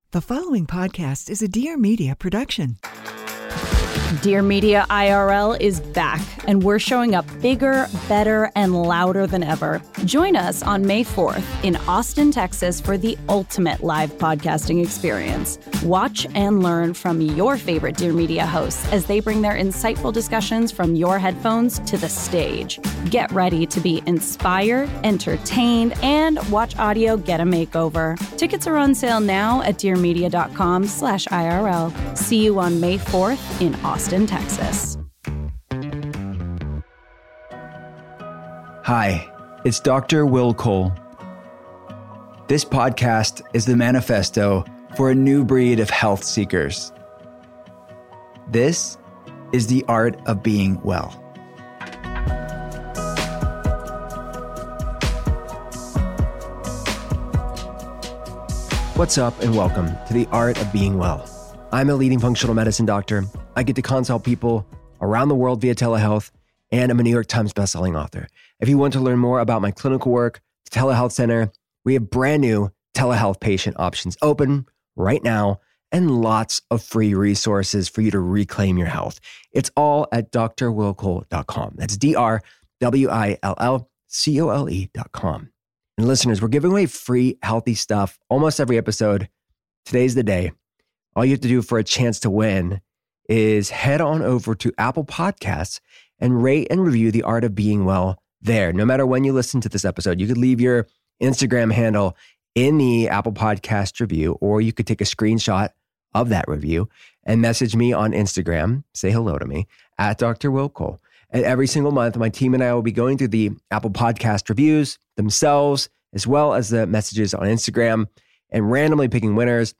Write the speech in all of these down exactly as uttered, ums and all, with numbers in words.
The following podcast is a Dear Media production. Dear Media I R L is back, and we're showing up bigger, better, and louder than ever. Join us on May fourth in Austin, Texas for the ultimate live podcasting experience. Watch and learn from your favorite Dear Media hosts as they bring their insightful discussions from your headphones to the stage. Get ready to be inspired, entertained, and watch audio get a makeover. Tickets are on sale now at dearmedia.com slash IRL. See you on May fourth in Austin, Texas. Hi, it's Doctor Will Cole. This podcast is the manifesto for a new breed of health seekers. This is the art of being well. What's up and welcome to the art of being well. I'm a leading functional medicine doctor. I get to consult people around the world via telehealth, and I'm a New York Times bestselling author. If you want to learn more about my clinical work, the Telehealth Center, we have brand new telehealth patient options open right now and lots of free resources for you to reclaim your health. It's all at d r will cole dot com. That's D R W I L L C O L E dot com. And listeners, we're giving away free healthy stuff almost every episode. Today's the day. All you have to do for a chance to win is head on over to Apple Podcasts and rate and review The Art of Being Well there. No matter when you listen to this episode, you could leave your Instagram handle in the Apple Podcast review, or you could take a screenshot of that review and message me on Instagram, say hello to me, at Doctor Will Cole. And every single month, my team and I will be going through the Apple Podcast reviews themselves, as well as the messages on Instagram, and randomly picking winners.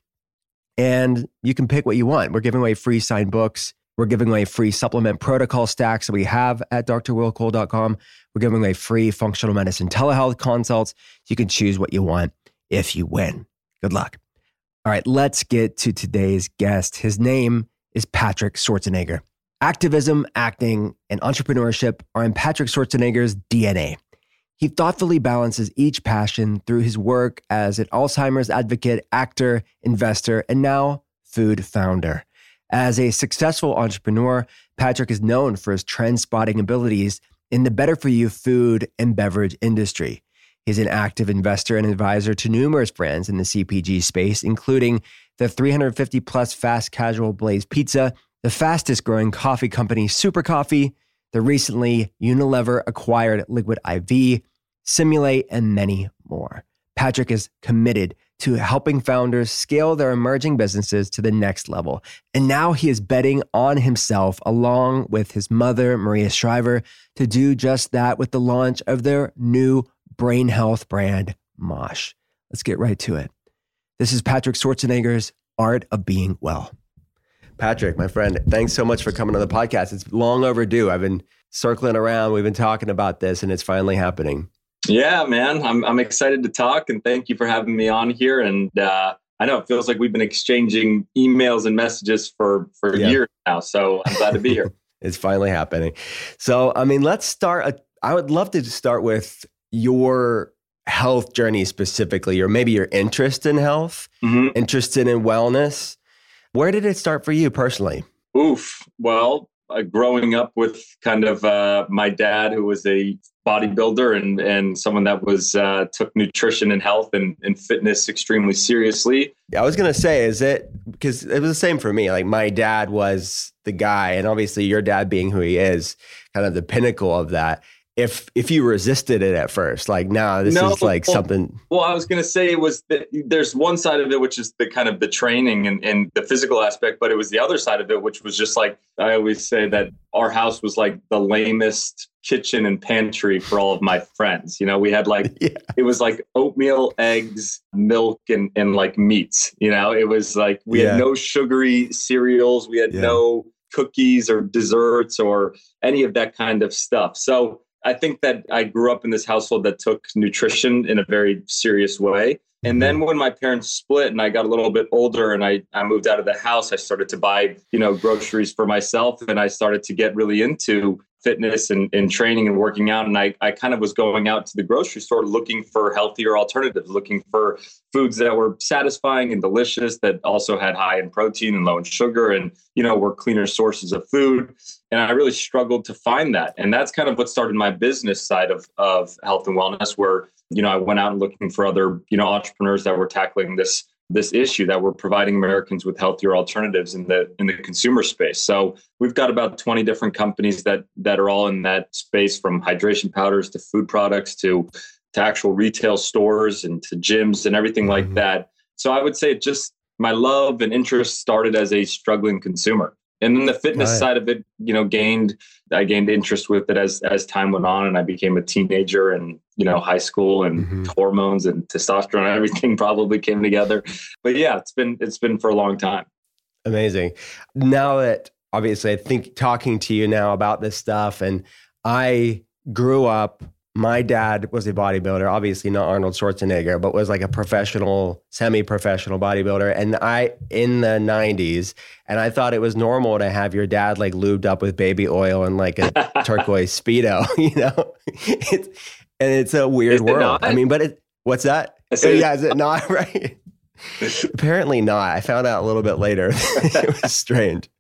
And you can pick what you want. We're giving away free signed books. We're giving away free supplement protocol stacks that we have at d r will cole dot com. We're giving away free functional medicine telehealth consults. You can choose what you want if you win. Good luck. All right, let's get to today's guest. His name is Patrick Schwarzenegger. Activism, acting, and entrepreneurship are in Patrick Schwarzenegger's D N A. He thoughtfully balances each passion through his work as an Alzheimer's advocate, actor, investor, and now food founder. As a successful entrepreneur, Patrick is known for his trend-spotting abilities in the better-for-you food and beverage industry. He's an active investor and advisor to numerous brands in the C P G space, including the three hundred fifty plus fast casual Blaze Pizza, the fastest-growing coffee company Super Coffee, the recently Unilever-acquired Liquid I V, Simulate, and many more. Patrick is committed to helping founders scale their emerging businesses to the next level. And now he is betting on himself, along with his mother, Maria Shriver, to do just that with the launch of their new brain health brand, Mosh. Let's get right to it. This is Patrick Schwarzenegger's Art of Being Well. Patrick, my friend, thanks so much for coming on the podcast. It's long overdue. I've been circling around. We've been talking about this, and it's finally happening. Yeah, man, I'm I'm excited to talk, and thank you for having me on here. And uh, I know it feels like we've been exchanging emails and messages for, for yeah. years now, so I'm glad to be here. It's finally happening. So, I mean, let's start. A, I would love to start with your health journey specifically, or maybe your interest in health, mm-hmm. interested in wellness. Where did it start for you personally? Oof. Well, uh, growing up with kind of uh, my dad, who was a bodybuilder and and someone that was uh, took nutrition and health and, and fitness extremely seriously. I was going to say, is it, because it was the same for me. Like my dad was the guy, and obviously your dad being who he is, kind of the pinnacle of that. If if you resisted it at first, like, nah, this no, is like well, something. Well, I was going to say it was, the, there's one side of it, which is the kind of the training and, and the physical aspect, but it was the other side of it, which was just like, I always say that our house was like the lamest kitchen and pantry for all of my friends. You know, we had like, yeah. it was like oatmeal, eggs, milk, and, and like meats. You know, it was like, we yeah. had no sugary cereals. We had yeah. no cookies or desserts or any of that kind of stuff. So I think that I grew up in this household that took nutrition in a very serious way. And then when my parents split and I got a little bit older and I, I moved out of the house, I started to buy, you know, groceries for myself. And I started to get really into fitness and, and training and working out. And I, I kind of was going out to the grocery store looking for healthier alternatives, looking for foods that were satisfying and delicious, that also had high in protein and low in sugar and, you know, were cleaner sources of food. And I really struggled to find that. And that's kind of what started my business side of, of health and wellness, where, you know, I went out looking for other, you know, entrepreneurs that were tackling this this issue, that we're providing Americans with healthier alternatives in the in the consumer space. So we've got about twenty different companies that that are all in that space, from hydration powders to food products to to actual retail stores and to gyms and everything like mm-hmm. that. So I would say just my love and interest started as a struggling consumer. And then the fitness right. side of it, you know, gained, I gained interest with it as, as time went on, and I became a teenager, and, you know, high school, and mm-hmm. hormones and testosterone and everything probably came together. But yeah, it's been, it's been for a long time. Amazing. Now that obviously I think talking to you now about this stuff, and I grew up, my dad was a bodybuilder, obviously not Arnold Schwarzenegger, but was like a professional, semi-professional bodybuilder. And I, in the nineties, and I thought it was normal to have your dad like lubed up with baby oil and like a turquoise Speedo, you know? It's, and it's a weird world. I mean, but it, what's that? Yeah, is it not? Right? Apparently not. I found out a little bit later. It was strange.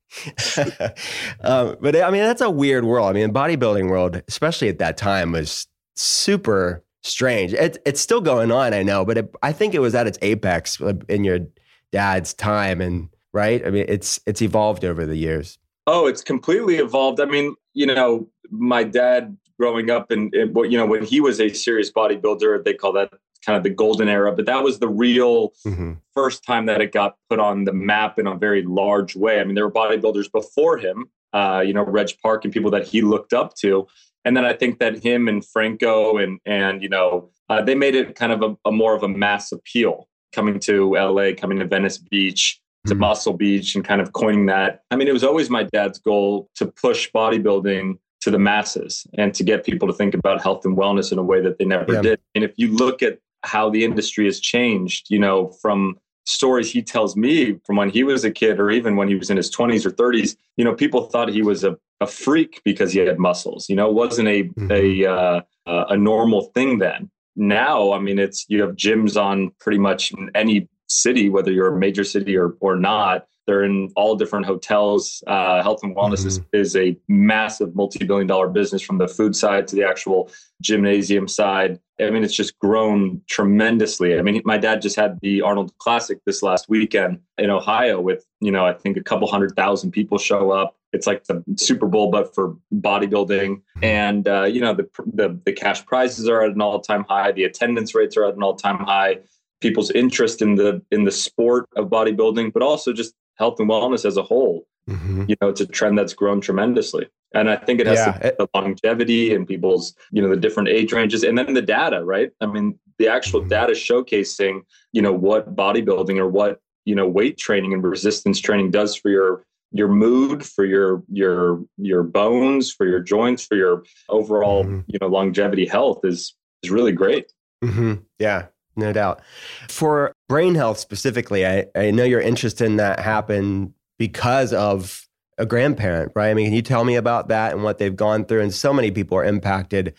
um, but I mean, that's a weird world. I mean, the bodybuilding world, especially at that time, was super strange. It, it's still going on, I know, but it, I think it was at its apex in your dad's time, and right? I mean, it's it's evolved over the years. Oh, it's completely evolved. I mean, you know, my dad growing up, and you know, when he was a serious bodybuilder, they call that kind of the golden era, but that was the real mm-hmm. first time that it got put on the map in a very large way. I mean, there were bodybuilders before him, uh, you know, Reg Park and people that he looked up to. And then I think that him and Franco and, and you know, uh, they made it kind of a, a more of a mass appeal, coming to L A, coming to Venice Beach, to mm-hmm. Muscle Beach, and kind of coining that. I mean, it was always my dad's goal to push bodybuilding to the masses and to get people to think about health and wellness in a way that they never yeah. did. And if you look at how the industry has changed, you know, from stories he tells me from when he was a kid, or even when he was in his twenties or thirties, you know, people thought he was a, a freak because he had muscles. You know, it wasn't a mm-hmm. a uh, a normal thing then. Now, I mean, it's, you have gyms on pretty much in any city, whether you're a major city or or not. They're in all different hotels. Uh, health and wellness mm-hmm. is, is a massive multi-billion dollar business, from the food side to the actual gymnasium side. I mean, it's just grown tremendously. I mean, my dad just had the Arnold Classic this last weekend in Ohio with, you know, I think a couple hundred thousand people show up. It's like the Super Bowl, but for bodybuilding. And, uh, you know, the, the the cash prizes are at an all-time high. The attendance rates are at an all-time high. People's interest in the in the sport of bodybuilding, but also just health and wellness as a whole. Mm-hmm. You know, it's a trend that's grown tremendously. And I think it has yeah. to do with the longevity and people's, you know, the different age ranges, and then the data, right? I mean, the actual mm-hmm. data showcasing, you know, what bodybuilding or what, you know, weight training and resistance training does for your your mood, for your your your bones, for your joints, for your overall, mm-hmm. you know, longevity health is is really great. Mm-hmm. Yeah. No doubt. For brain health specifically, I, I know your interest in that happened because of a grandparent, right? I mean, can you tell me about that and what they've gone through? And so many people are impacted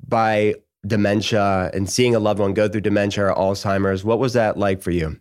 by dementia, and seeing a loved one go through dementia or Alzheimer's. What was that like for you?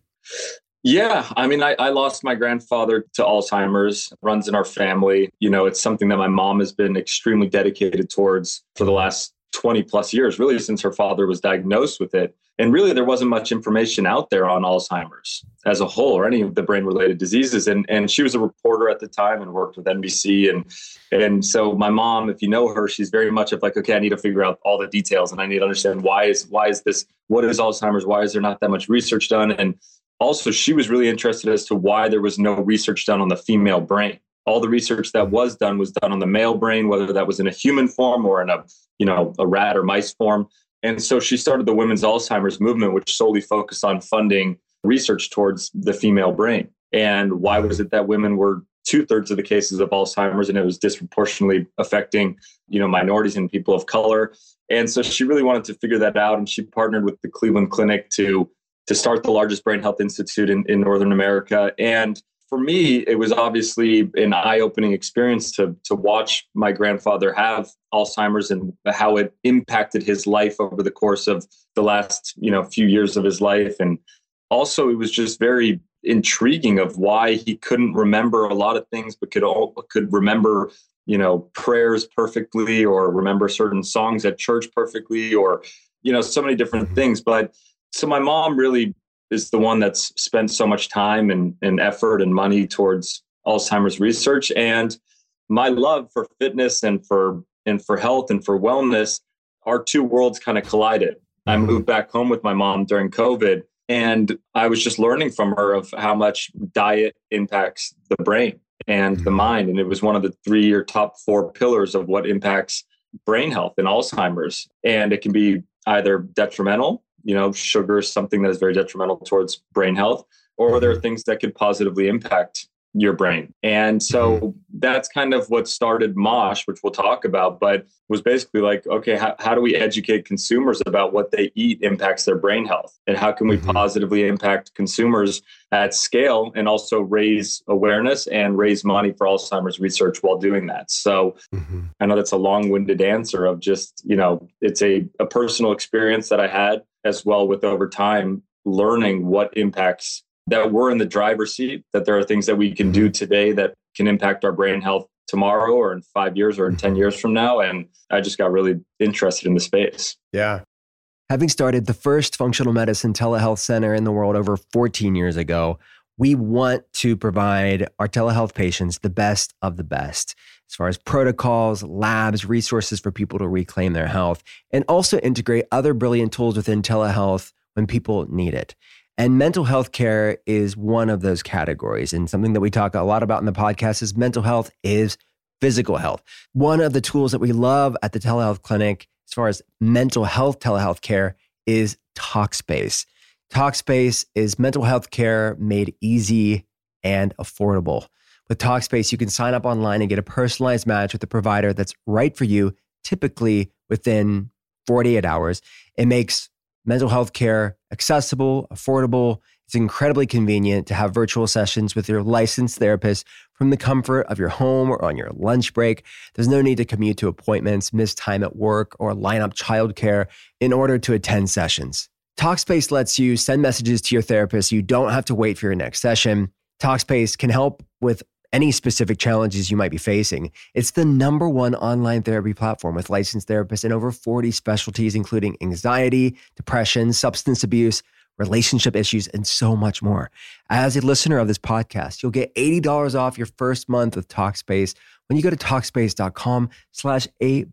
Yeah, I mean, I, I lost my grandfather to Alzheimer's. It runs in our family. You know, it's something that my mom has been extremely dedicated towards for the last twenty plus years, really since her father was diagnosed with it. And really, there wasn't much information out there on Alzheimer's as a whole, or any of the brain-related diseases. And and she was a reporter at the time and worked with N B C. And and so my mom, if you know her, she's very much of like, okay, I need to figure out all the details, and I need to understand why is why is this, what is Alzheimer's? Why is there not that much research done? And also, she was really interested as to why there was no research done on the female brain. All the research that was done was done on the male brain, whether that was in a human form or in a, you know, a rat or mice form. And so she started the Women's Alzheimer's Movement, which solely focused on funding research towards the female brain. And why was it that women were two thirds of the cases of Alzheimer's, and it was disproportionately affecting, you know, minorities and people of color? And so she really wanted to figure that out. And she partnered with the Cleveland Clinic to, to start the largest brain health institute in, in Northern America. And for me, it was obviously an eye-opening experience to to watch my grandfather have Alzheimer's and how it impacted his life over the course of the last, you know, few years of his life. And also, it was just very intriguing of why he couldn't remember a lot of things, but could all, could remember, you know, prayers perfectly, or remember certain songs at church perfectly, or, you know, so many different things. But so my mom really is the one that's spent so much time and, and effort and money towards Alzheimer's research. And my love for fitness and for and for health and for wellness, our two worlds kind of collided. I moved back home with my mom during COVID, and I was just learning from her of how much diet impacts the brain and the mind. And it was one of the three or top four pillars of what impacts brain health and Alzheimer's. And it can be either detrimental, you know, sugar is something that is very detrimental towards brain health, or there are things that could positively impact your brain. And so that's kind of what started Mosh, which we'll talk about, but was basically like, okay, how, how do we educate consumers about what they eat impacts their brain health? And how can we mm-hmm. positively impact consumers at scale and also raise awareness and raise money for Alzheimer's research while doing that? So mm-hmm. I know that's a long-winded answer of just, you know, it's a, a personal experience that I had as well with over time learning what impacts that we're in the driver's seat, that there are things that we can do today that can impact our brain health tomorrow or in five years or in ten years from now. And I just got really interested in the space. Yeah. Having started the first functional medicine telehealth center in the world over fourteen years ago, we want to provide our telehealth patients the best of the best as far as protocols, labs, resources for people to reclaim their health, and also integrate other brilliant tools within telehealth when people need it. And mental health care is one of those categories. And something that we talk a lot about in the podcast is mental health is physical health. One of the tools that we love at the telehealth clinic, as far as mental health telehealth care, is Talkspace. Talkspace is mental health care made easy and affordable. With Talkspace, you can sign up online and get a personalized match with a provider that's right for you, typically within forty-eight hours. It makes mental health care accessible, affordable. It's incredibly convenient to have virtual sessions with your licensed therapist from the comfort of your home or on your lunch break. There's no need to commute to appointments, miss time at work, or line up childcare in order to attend sessions. Talkspace lets you send messages to your therapist. You don't have to wait for your next session. Talkspace can help with any specific challenges you might be facing. It's the number one online therapy platform with licensed therapists in over forty specialties, including anxiety, depression, substance abuse, relationship issues, and so much more. As a listener of this podcast, you'll get eighty dollars off your first month with Talkspace when you go to Talkspace.com slash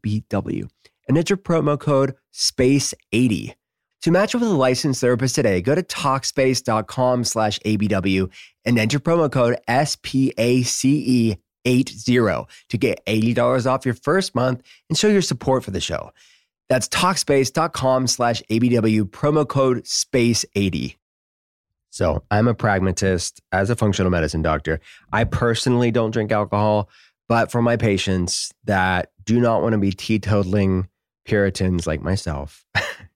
ABW and enter promo code space eighty. To match with a licensed therapist today, go to Talkspace.com slash ABW and enter promo code S P A C E eighty to get eighty dollars off your first month and show your support for the show. That's Talkspace.com slash ABW, promo code space eighty. So I'm a pragmatist as a functional medicine doctor. I personally don't drink alcohol, but for my patients that do not want to be teetotaling Puritans like myself,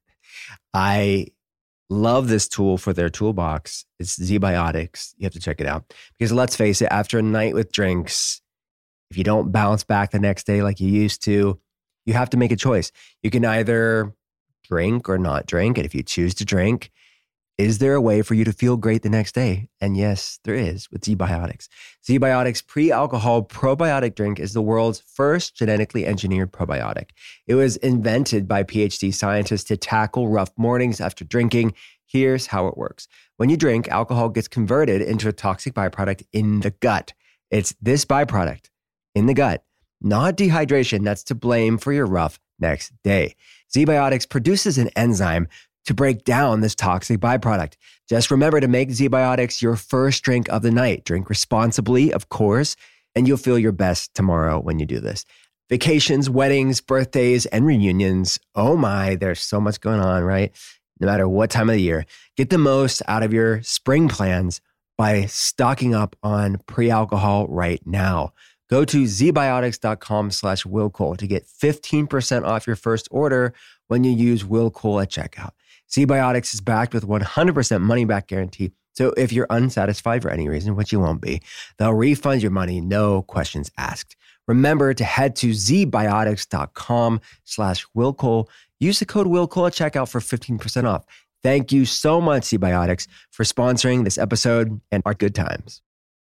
I love this tool for their toolbox. It's ZBiotics. You have to check it out. Because let's face it, after a night with drinks, if you don't bounce back the next day like you used to, you have to make a choice. You can either drink or not drink. And if you choose to drink, is there a way for you to feel great the next day? And yes, there is with ZBiotics. ZBiotics pre-alcohol probiotic drink is the world's first genetically engineered probiotic. It was invented by PhD scientists to tackle rough mornings after drinking. Here's how it works. When you drink, alcohol gets converted into a toxic byproduct in the gut. It's this byproduct in the gut, not dehydration, that's to blame for your rough next day. ZBiotics produces an enzyme to break down this toxic byproduct. Just remember to make ZBiotics your first drink of the night. Drink responsibly, of course, and you'll feel your best tomorrow when you do this. Vacations, weddings, birthdays, and reunions. Oh my, there's so much going on, right? No matter what time of the year. Get the most out of your spring plans by stocking up on pre-alcohol right now. Go to zbiotics.com slash willcole to get fifteen percent off your first order when you use willcole at checkout. ZBiotics is backed with one hundred percent money-back guarantee, So if you're unsatisfied for any reason, which you won't be, they'll refund your money, no questions asked. Remember to head to zbiotics.com slash Willcole. Use the code Willcole at checkout for fifteen percent off. Thank you so much, ZBiotics, for sponsoring this episode and our good times.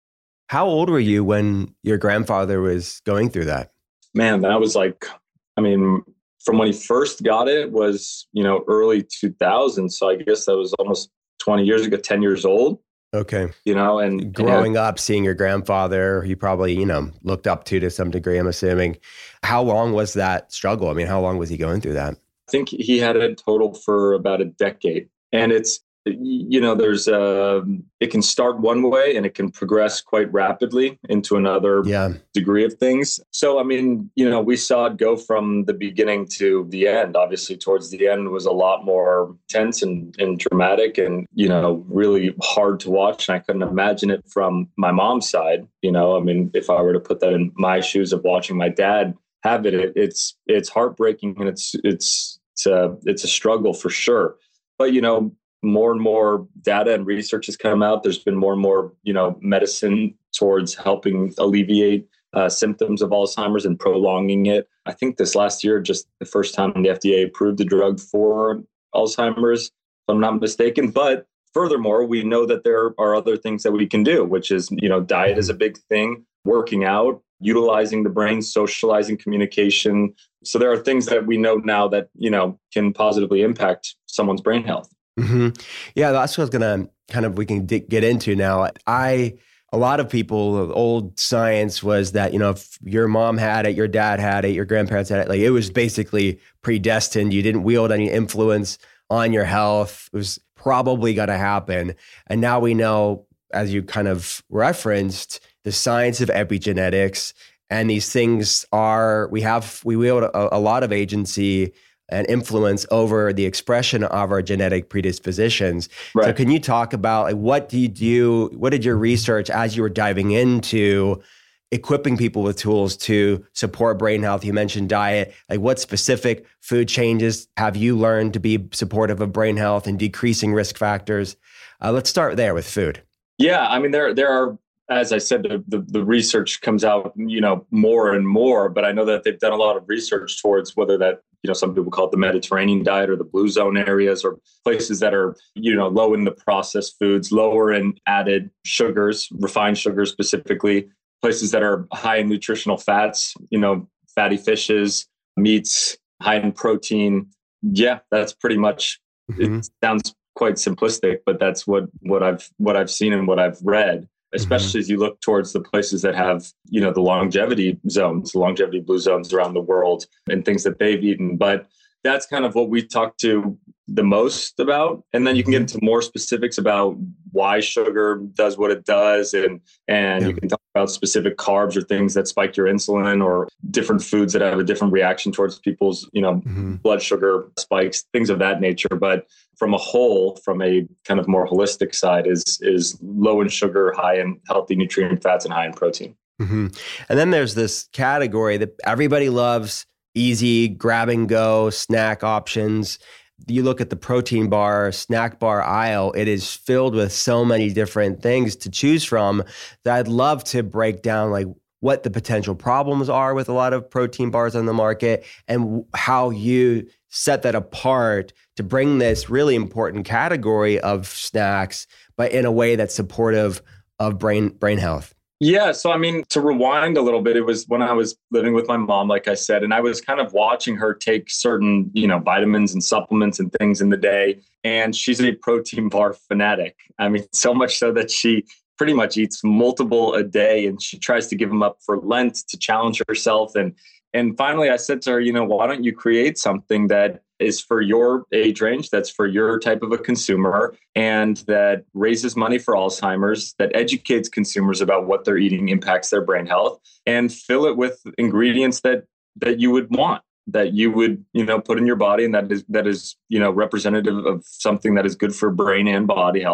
How old were you when your grandfather was going through that? Man, that was like, I mean, from when he first got it was, you know, early two thousands. So I guess that was almost twenty years ago, ten years old. Okay. You know, and growing and, up, seeing your grandfather, you probably, you know, looked up to to some degree, I'm assuming. How long was that struggle? I mean, how long was he going through that? I think he had it total for about a decade. And it's, you know, there's a, it can start one way and it can progress quite rapidly into another yeah. degree of things. So, I mean, you know, we saw it go from the beginning to the end. Obviously, towards the end was a lot more tense and, and dramatic and, you know, really hard to watch. And I couldn't imagine it from my mom's side. You know, I mean, if I were to put that in my shoes of watching my dad have it, it it's it's heartbreaking and it's it's it's a, it's a struggle for sure. But, you know, more and more data and research has come out. There's been more and more, you know, medicine towards helping alleviate uh, symptoms of Alzheimer's and prolonging it. I think this last year, just the first time the F D A approved the drug for Alzheimer's, if I'm not mistaken. But furthermore, we know that there are other things that we can do, which is, you know, diet is a big thing, working out, utilizing the brain, socializing, communication. So there are things that we know now that, you know, can positively impact someone's brain health. Mm-hmm. Yeah, that's what I was going to kind of, we can d- get into now. I, a lot of people, old science was that, you know, if your mom had it, your dad had it, your grandparents had it, like it was basically predestined. You didn't wield any influence on your health. It was probably going to happen. And now we know, as you kind of referenced, the science of epigenetics, and these things are, we have, we wield a, a lot of agency and influence over the expression of our genetic predispositions. Right. So can you talk about like, what do you do, what did your research as you were diving into equipping people with tools to support brain health? You mentioned diet, like what specific food changes have you learned to be supportive of brain health and decreasing risk factors? Uh, let's start there with food. Yeah, I mean, there there are, as I said, the, the, the research comes out, you know, more and more, but I know that they've done a lot of research towards whether that, you know, some people call it the Mediterranean diet or the blue zone areas or places that are, you know, low in the processed foods, lower in added sugars, refined sugars specifically, places that are high in nutritional fats, you know, fatty fishes, meats, high in protein. Yeah, that's pretty much, mm-hmm. It sounds quite simplistic, but that's what, what I've, what I've seen and what I've read. Especially mm-hmm. as you look towards the places that have, you know, the longevity zones, the longevity blue zones around the world and things that they've eaten. But that's kind of what we talk to the most about. And then you can get into more specifics about why sugar does what it does. And, and yeah. you can talk about specific carbs or things that spike your insulin or different foods that have a different reaction towards people's, you know, mm-hmm. blood sugar spikes, things of that nature. But from a whole, from a kind of more holistic side is, is low in sugar, high in healthy nutrient fats and high in protein. Mm-hmm. And then there's this category that everybody loves, easy grab and go snack options. You look at the protein bar, snack bar aisle, it is filled with so many different things to choose from that I'd love to break down like what the potential problems are with a lot of protein bars on the market and how you set that apart to bring this really important category of snacks, but in a way that's supportive of brain brain health. Yeah. So, I mean, to rewind a little bit, it was when I was living with my mom, like I said, and I was kind of watching her take certain, you know, vitamins and supplements and things in the day. And she's a protein bar fanatic. I mean, so much so that she pretty much eats multiple a day and she tries to give them up for Lent to challenge herself. And And finally, I said to her, you know, why don't you create something that is for your age range, that's for your type of a consumer, and that raises money for Alzheimer's, that educates consumers about what they're eating impacts their brain health, and fill it with ingredients that that you would want, that you would, you know, put in your body, and that is that is, you know, representative of something that is good for brain and body health.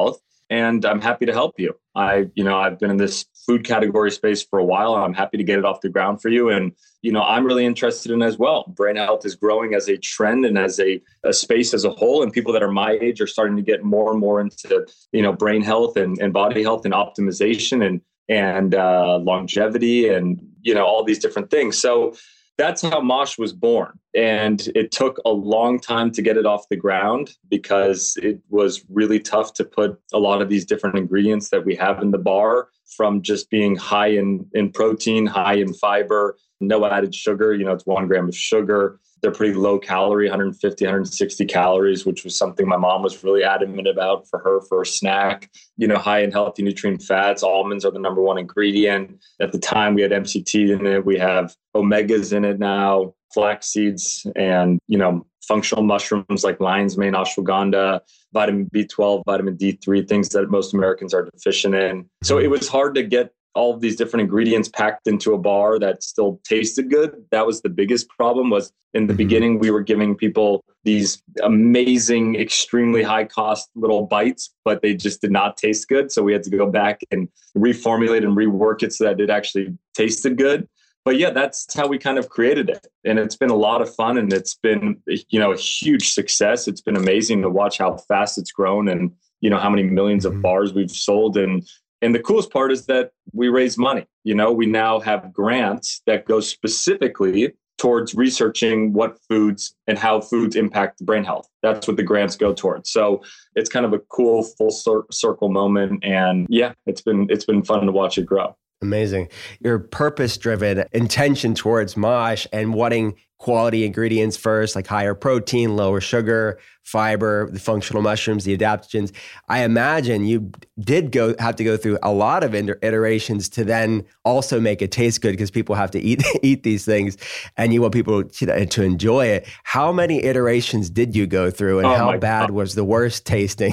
and I'm happy to help you. I, you know, I've been in this food category space for a while. I'm happy to get it off the ground for you. And, you know, I'm really interested in it as well. Brain health is growing as a trend and as a, a space as a whole. And people that are my age are starting to get more and more into, you know, brain health and, and body health and optimization and, and uh, longevity and, you know, all these different things. So that's how Mosh was born. And it took a long time to get it off the ground because it was really tough to put a lot of these different ingredients that we have in the bar, from just being high in, in protein, high in fiber, no added sugar. You know, it's one gram of sugar. They're pretty low calorie, one fifty, one sixty calories, which was something my mom was really adamant about for her for a snack. You know, high in healthy nutrient fats. Almonds are the number one ingredient. At the time, we had M C T in it. We have omegas in it now, flax seeds, and, you know, functional mushrooms like lion's mane, ashwagandha, vitamin B twelve, vitamin D three, things that most Americans are deficient in. So it was hard to get all of these different ingredients packed into a bar that still tasted good. That was the biggest problem. Was in the mm-hmm. beginning, we were giving people these amazing, extremely high cost little bites, but they just did not taste good. So we had to go back and reformulate and rework it so that it actually tasted good. But yeah, that's how we kind of created it. And it's been a lot of fun, and it's been, you know, a huge success. It's been amazing to watch how fast it's grown and, you know, how many millions of bars we've sold. And And the coolest part is that we raise money. You know, we now have grants that go specifically towards researching what foods and how foods impact brain health. That's what the grants go towards. So it's kind of a cool full cir- circle moment. And yeah, it's been it's been fun to watch it grow. Amazing. Your purpose-driven intention towards Mosh and wanting quality ingredients first, like higher protein, lower sugar, fiber, the functional mushrooms, the adaptogens. I imagine you did go have to go through a lot of iterations to then also make it taste good, because people have to eat eat these things, and you want people to, to enjoy it. How many iterations did you go through, and oh how bad God. was the worst tasting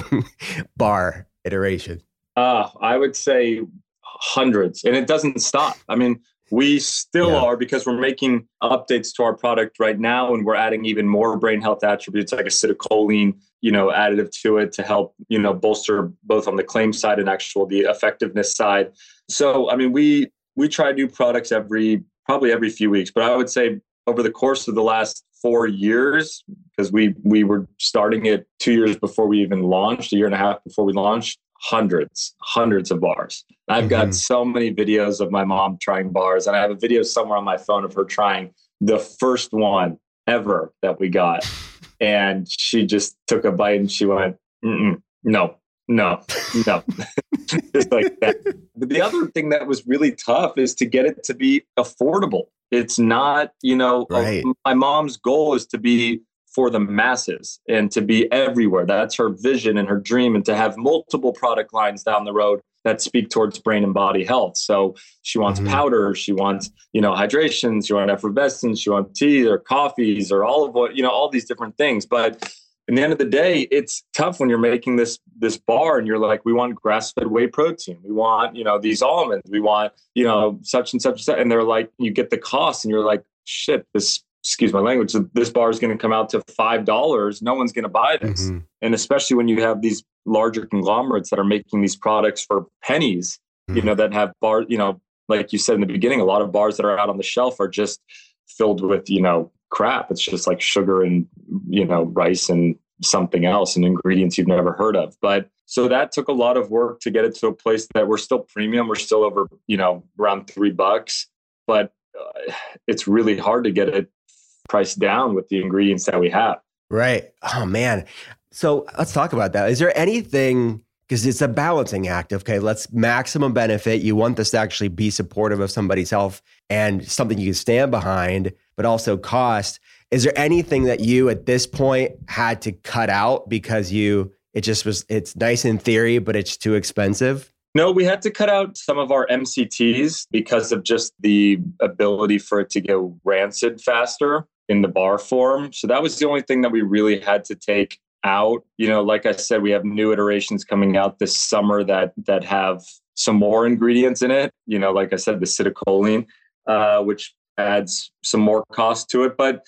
bar iteration? Uh, I would say hundreds, and it doesn't stop. I mean, we still yeah. are, because we're making updates to our product right now, and we're adding even more brain health attributes like acetylcholine, you know, additive to it to help, you know, bolster both on the claim side and actual the effectiveness side. So, I mean, we we try new products every probably every few weeks, but I would say over the course of the last four years, because we we were starting it two years before we even launched, a year and a half before we launched. Hundreds, hundreds of bars. I've mm-hmm. got so many videos of my mom trying bars, and I have a video somewhere on my phone of her trying the first one ever that we got. And she just took a bite and she went, Mm-mm, no, no, no, just like that. But the other thing that was really tough is to get it to be affordable. It's not, you know, right. a, my mom's goal is to be for the masses and to be everywhere. That's her vision and her dream, and to have multiple product lines down the road that speak towards brain and body health. So she wants mm-hmm. powder, she wants, you know, hydration, she wants effervescence, she wants tea or coffees or all of what, you know, all these different things. But in the end of the day, it's tough when you're making this this bar and you're like, we want grass-fed whey protein. We want, you know, these almonds. We want, you know, such and such and such. And they're like, you get the cost and you're like, shit, this excuse my language, this bar is going to come out to five dollars. No one's going to buy this. Mm-hmm. And especially when you have these larger conglomerates that are making these products for pennies, mm-hmm. you know, that have bar, you know, like you said in the beginning, a lot of bars that are out on the shelf are just filled with, you know, crap. It's just like sugar and, you know, rice and something else and ingredients you've never heard of. But so that took a lot of work to get it to a place that we're still premium. We're still over, you know, around three bucks, but uh, it's really hard to get it priced down with the ingredients that we have. Right. Oh, man. So let's talk about that. Is there anything, because it's a balancing act, okay, let's maximum benefit. You want this to actually be supportive of somebody's health and something you can stand behind, but also cost. Is there anything that you at this point had to cut out because you, it just was, it's nice in theory, but it's too expensive? No, we had to cut out some of our M C Ts because of just the ability for it to go rancid faster in the bar form. So that was the only thing that we really had to take out. You know, like I said, we have new iterations coming out this summer that that have some more ingredients in it. You know, like I said, the acetylcholine, uh, which adds some more cost to it. But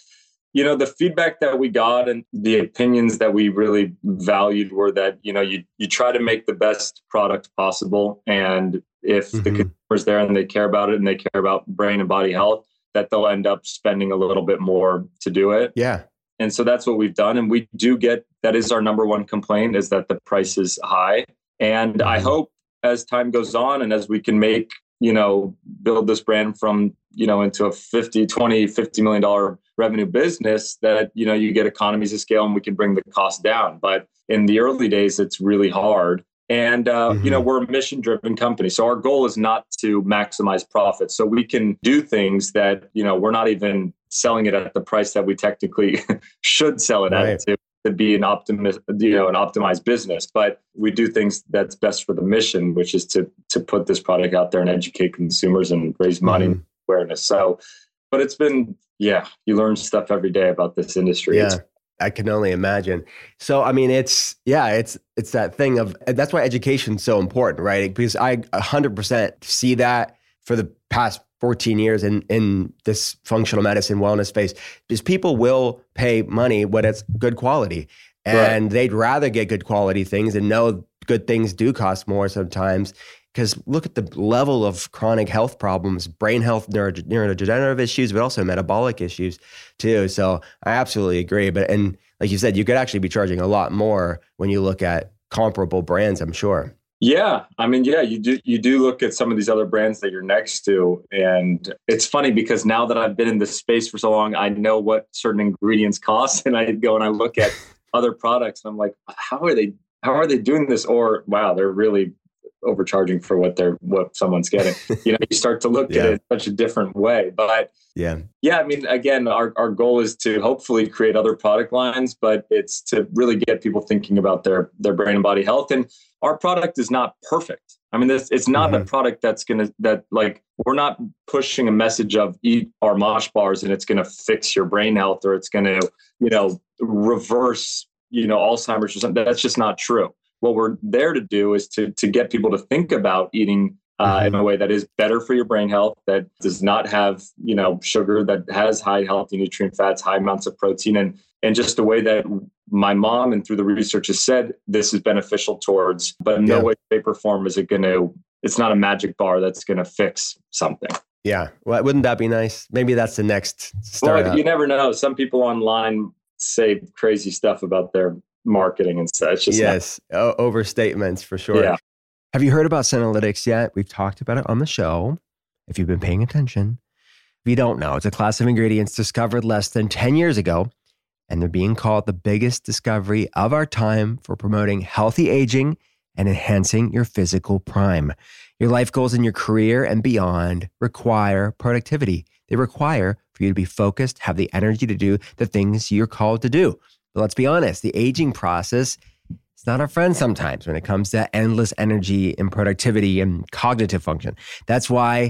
You know, the feedback that we got and the opinions that we really valued were that, you know, you you try to make the best product possible. And if mm-hmm. the consumer's there and they care about it and they care about brain and body health, that they'll end up spending a little bit more to do it. Yeah. And so that's what we've done. And we do get, that is our number one complaint, is that the price is high. And mm-hmm. I hope as time goes on and as we can make, you know, build this brand from, you know, into a fifty, twenty, fifty million dollars revenue business, that, you know, you get economies of scale and we can bring the cost down. But in the early days, it's really hard. And, uh, mm-hmm. you know, we're a mission driven company. So our goal is not to maximize profits. So we can do things that, you know, we're not even selling it at the price that we technically should sell it right. at to, to be an optimist, you know, an optimized business. But we do things that's best for the mission, which is to to put this product out there and educate consumers and raise money mm-hmm. awareness. So, but it's been, yeah, you learn stuff every day about this industry. Yeah. It's, I can only imagine. So, I mean, it's, yeah, it's, it's that thing of, that's why education's so important, right? Because I one hundred percent see that for the past fourteen years in, in this functional medicine wellness space, is people will pay money when it's good quality, and right. they'd rather get good quality things and know good things do cost more sometimes. Because look at the level of chronic health problems, brain health, neuro, neurodegenerative issues, but also metabolic issues too. So I absolutely agree. But, and like you said, you could actually be charging a lot more when you look at comparable brands, I'm sure. Yeah. I mean, yeah, you do, you do look at some of these other brands that you're next to. And it's funny because now that I've been in this space for so long, I know what certain ingredients cost. And I go and I look at other products and I'm like, how are they, how are they doing this? Or wow, they're really overcharging for what they're what someone's getting. You know, you start to look yeah. at it in such a different way. But yeah, yeah. I mean, again, our, our goal is to hopefully create other product lines, but it's to really get people thinking about their their brain and body health. And our product is not perfect. I mean, this it's not mm-hmm. a product that's gonna that like we're not pushing a message of eat our Mosh bars and it's gonna fix your brain health or it's gonna, you know, reverse, you know, Alzheimer's or something. That's just not true. What we're there to do is to to get people to think about eating uh, mm-hmm. in a way that is better for your brain health, that does not have, you know, sugar, that has high healthy nutrient fats, high amounts of protein, and and just a way that my mom and through the research has said this is beneficial towards, but in no yeah. way, shape, or form is it going to, it's not a magic bar that's going to fix something. Yeah. Well, wouldn't that be nice? Maybe that's the next startup. Well, you never know. Some people online say crazy stuff about their marketing and such. Just yes. Not- o- overstatements for sure. Yeah. Have you heard about Senolytics yet? We've talked about it on the show. If you've been paying attention, if you don't know, it's a class of ingredients discovered less than ten years ago, and they're being called the biggest discovery of our time for promoting healthy aging and enhancing your physical prime. Your life goals in your career and beyond require productivity. They require for you to be focused, have the energy to do the things you're called to do. But let's be honest, the aging process is not our friend sometimes when it comes to endless energy and productivity and cognitive function. That's why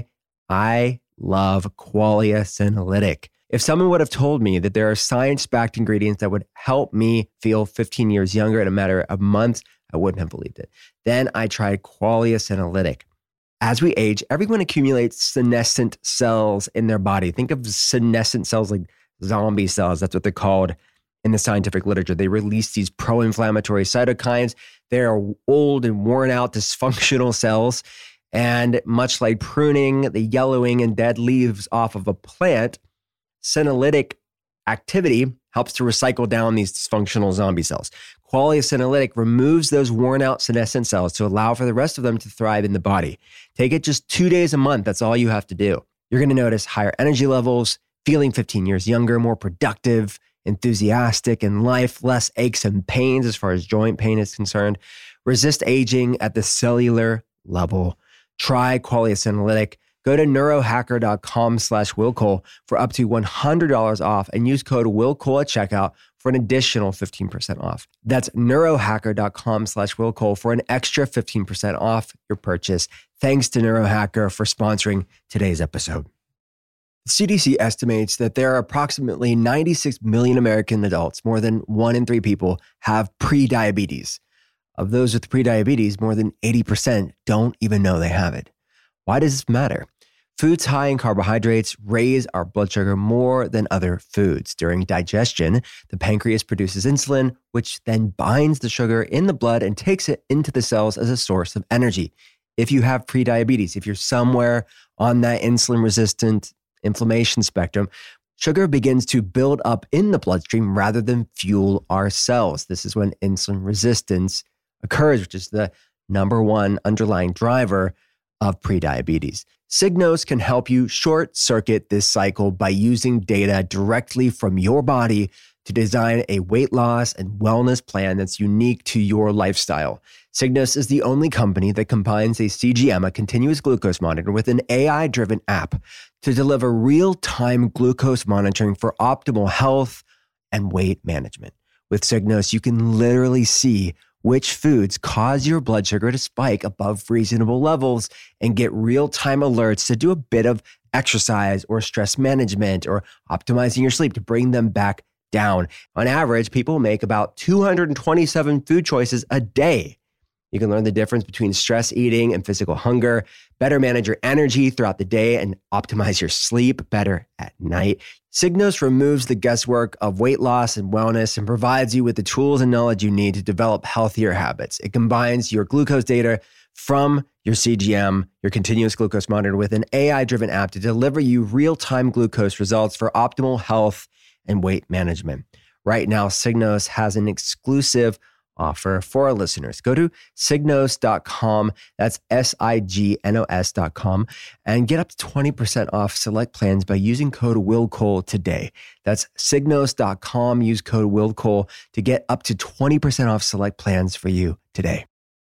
I love Qualia Senolytic. If someone would have told me that there are science-backed ingredients that would help me feel fifteen years younger in a matter of months, I wouldn't have believed it. Then I tried Qualia Senolytic. As we age, everyone accumulates senescent cells in their body. Think of senescent cells like zombie cells. That's what they're called in the scientific literature. They release these pro-inflammatory cytokines. They're old and worn out, dysfunctional cells. And much like pruning the yellowing and dead leaves off of a plant, senolytic activity helps to recycle down these dysfunctional zombie cells. Qualia Senolytic removes those worn out senescent cells to allow for the rest of them to thrive in the body. Take it just two days a month. That's all you have to do. You're going to notice higher energy levels, feeling fifteen years younger, more productive, enthusiastic in life, less aches and pains as far as joint pain is concerned. Resist aging at the cellular level. Try Qualia Senolytic. Go to neurohacker.com slash willcole for up to one hundred dollars off and use code willcole at checkout for an additional fifteen percent off. That's neurohacker.com slash willcole for an extra fifteen percent off your purchase. Thanks to Neurohacker for sponsoring today's episode. The C D C estimates that there are approximately ninety-six million American adults, more than one in three people, have prediabetes. Of those with prediabetes, more than eighty percent don't even know they have it. Why does this matter? Foods high in carbohydrates raise our blood sugar more than other foods. During digestion, the pancreas produces insulin, which then binds the sugar in the blood and takes it into the cells as a source of energy. If you have prediabetes, if you're somewhere on that insulin-resistant inflammation spectrum, sugar begins to build up in the bloodstream rather than fuel our cells. This is when insulin resistance occurs, which is the number one underlying driver of prediabetes. Signos can help you short circuit this cycle by using data directly from your body to design a weight loss and wellness plan that's unique to your lifestyle. Signos is the only company that combines a C G M, a continuous glucose monitor, with an A I-driven app to deliver real-time glucose monitoring for optimal health and weight management. With Signos, you can literally see which foods cause your blood sugar to spike above reasonable levels and get real-time alerts to do a bit of exercise or stress management or optimizing your sleep to bring them back down. On average, people make about two hundred twenty-seven food choices a day. You can learn the difference between stress eating and physical hunger, better manage your energy throughout the day, and optimize your sleep better at night. Signos removes the guesswork of weight loss and wellness and provides you with the tools and knowledge you need to develop healthier habits. It combines your glucose data from your C G M, your continuous glucose monitor, with an A I-driven app to deliver you real-time glucose results for optimal health and weight management. Right now, Signos has an exclusive offer for our listeners. Go to signos dot com, that's S I G N O S dot com, and get up to twenty percent off select plans by using code WILLCOLE today. That's signos dot com, use code WILLCOLE to get up to twenty percent off select plans for you today.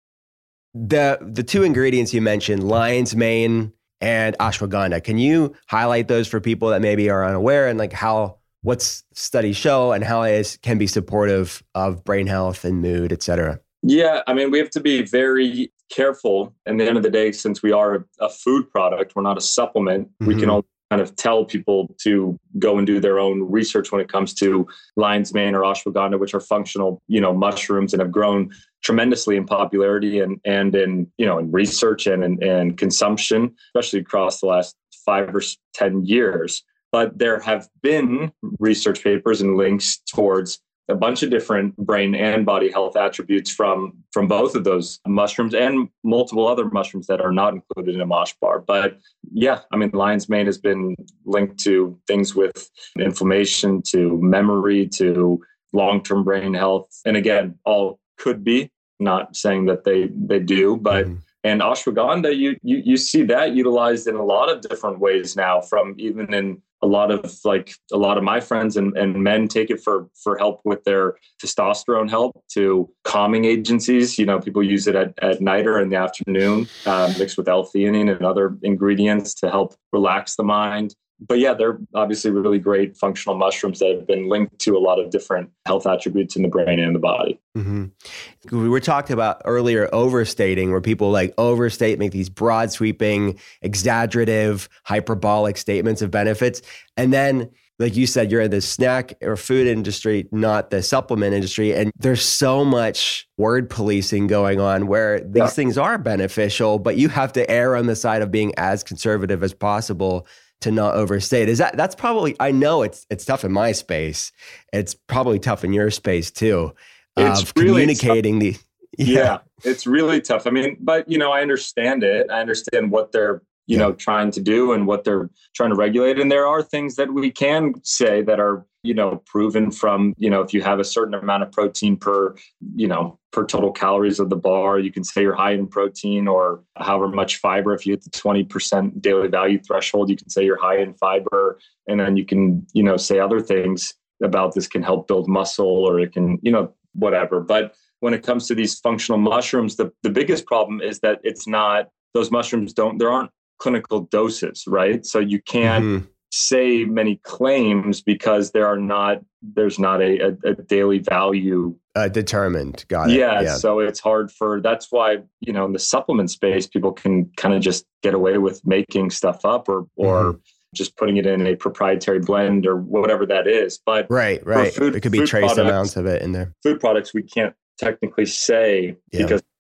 The, the two ingredients you mentioned, lion's mane and ashwagandha, can you highlight those for people that maybe are unaware and like how what's studies show and how it can be supportive of brain health and mood, et cetera? Yeah, I mean, we have to be very careful. At the end of the day, since we are a food product, we're not a supplement. Mm-hmm. We can only kind of tell people to go and do their own research when it comes to lion's mane or ashwagandha, which are functional, you know, mushrooms and have grown tremendously in popularity and and in, you know, in research and and, and consumption, especially across the last five or ten years. But there have been research papers and links towards a bunch of different brain and body health attributes from, from both of those mushrooms and multiple other mushrooms that are not included in a mosh bar. But yeah, I mean, lion's mane has been linked to things with inflammation, to memory, to long-term brain health. And again, all could be, not saying that they, they do, but mm. And ashwagandha, you, you you see that utilized in a lot of different ways now, from even in a lot of like a lot of my friends and, and men take it for for help with their testosterone help, to calming agencies. You know, people use it at, at night or in the afternoon, uh, mixed with L-theanine and other ingredients to help relax the mind. But yeah, they're obviously really great functional mushrooms that have been linked to a lot of different health attributes in the brain and the body. Mm-hmm. We were talking about earlier overstating, where people like overstate, make these broad sweeping, exaggerative, hyperbolic statements of benefits. And then, like you said, you're in the snack or food industry, not the supplement industry. And there's so much word policing going on where these yeah. things are beneficial, but you have to err on the side of being as conservative as possible to not overstate. Is that, that's probably, I know it's it's tough in my space. It's probably tough in your space too. It's of really communicating tough. the, yeah. yeah, it's really tough. I mean, but you know, I understand it. I understand what they're, you yeah. know, trying to do and what they're trying to regulate. And there are things that we can say that are, you know, proven from, you know, if you have a certain amount of protein per, you know, per total calories of the bar, you can say you're high in protein, or however much fiber. If you hit the twenty percent daily value threshold, you can say you're high in fiber. And then you can, you know, say other things about this can help build muscle, or it can, you know, whatever. But when it comes to these functional mushrooms, the, the biggest problem is that it's not, those mushrooms don't, there aren't clinical doses, right? So you can't mm-hmm. say many claims because there are not, there's not a, a, a daily value uh, determined. Got it. Yeah, yeah. So it's hard for, that's why, you know, in the supplement space, people can kind of just get away with making stuff up, or, or mm-hmm. just putting it in a proprietary blend or whatever that is. But right, right. Food, it could be trace products, amounts of it in there. Food products, we can't technically say yeah. because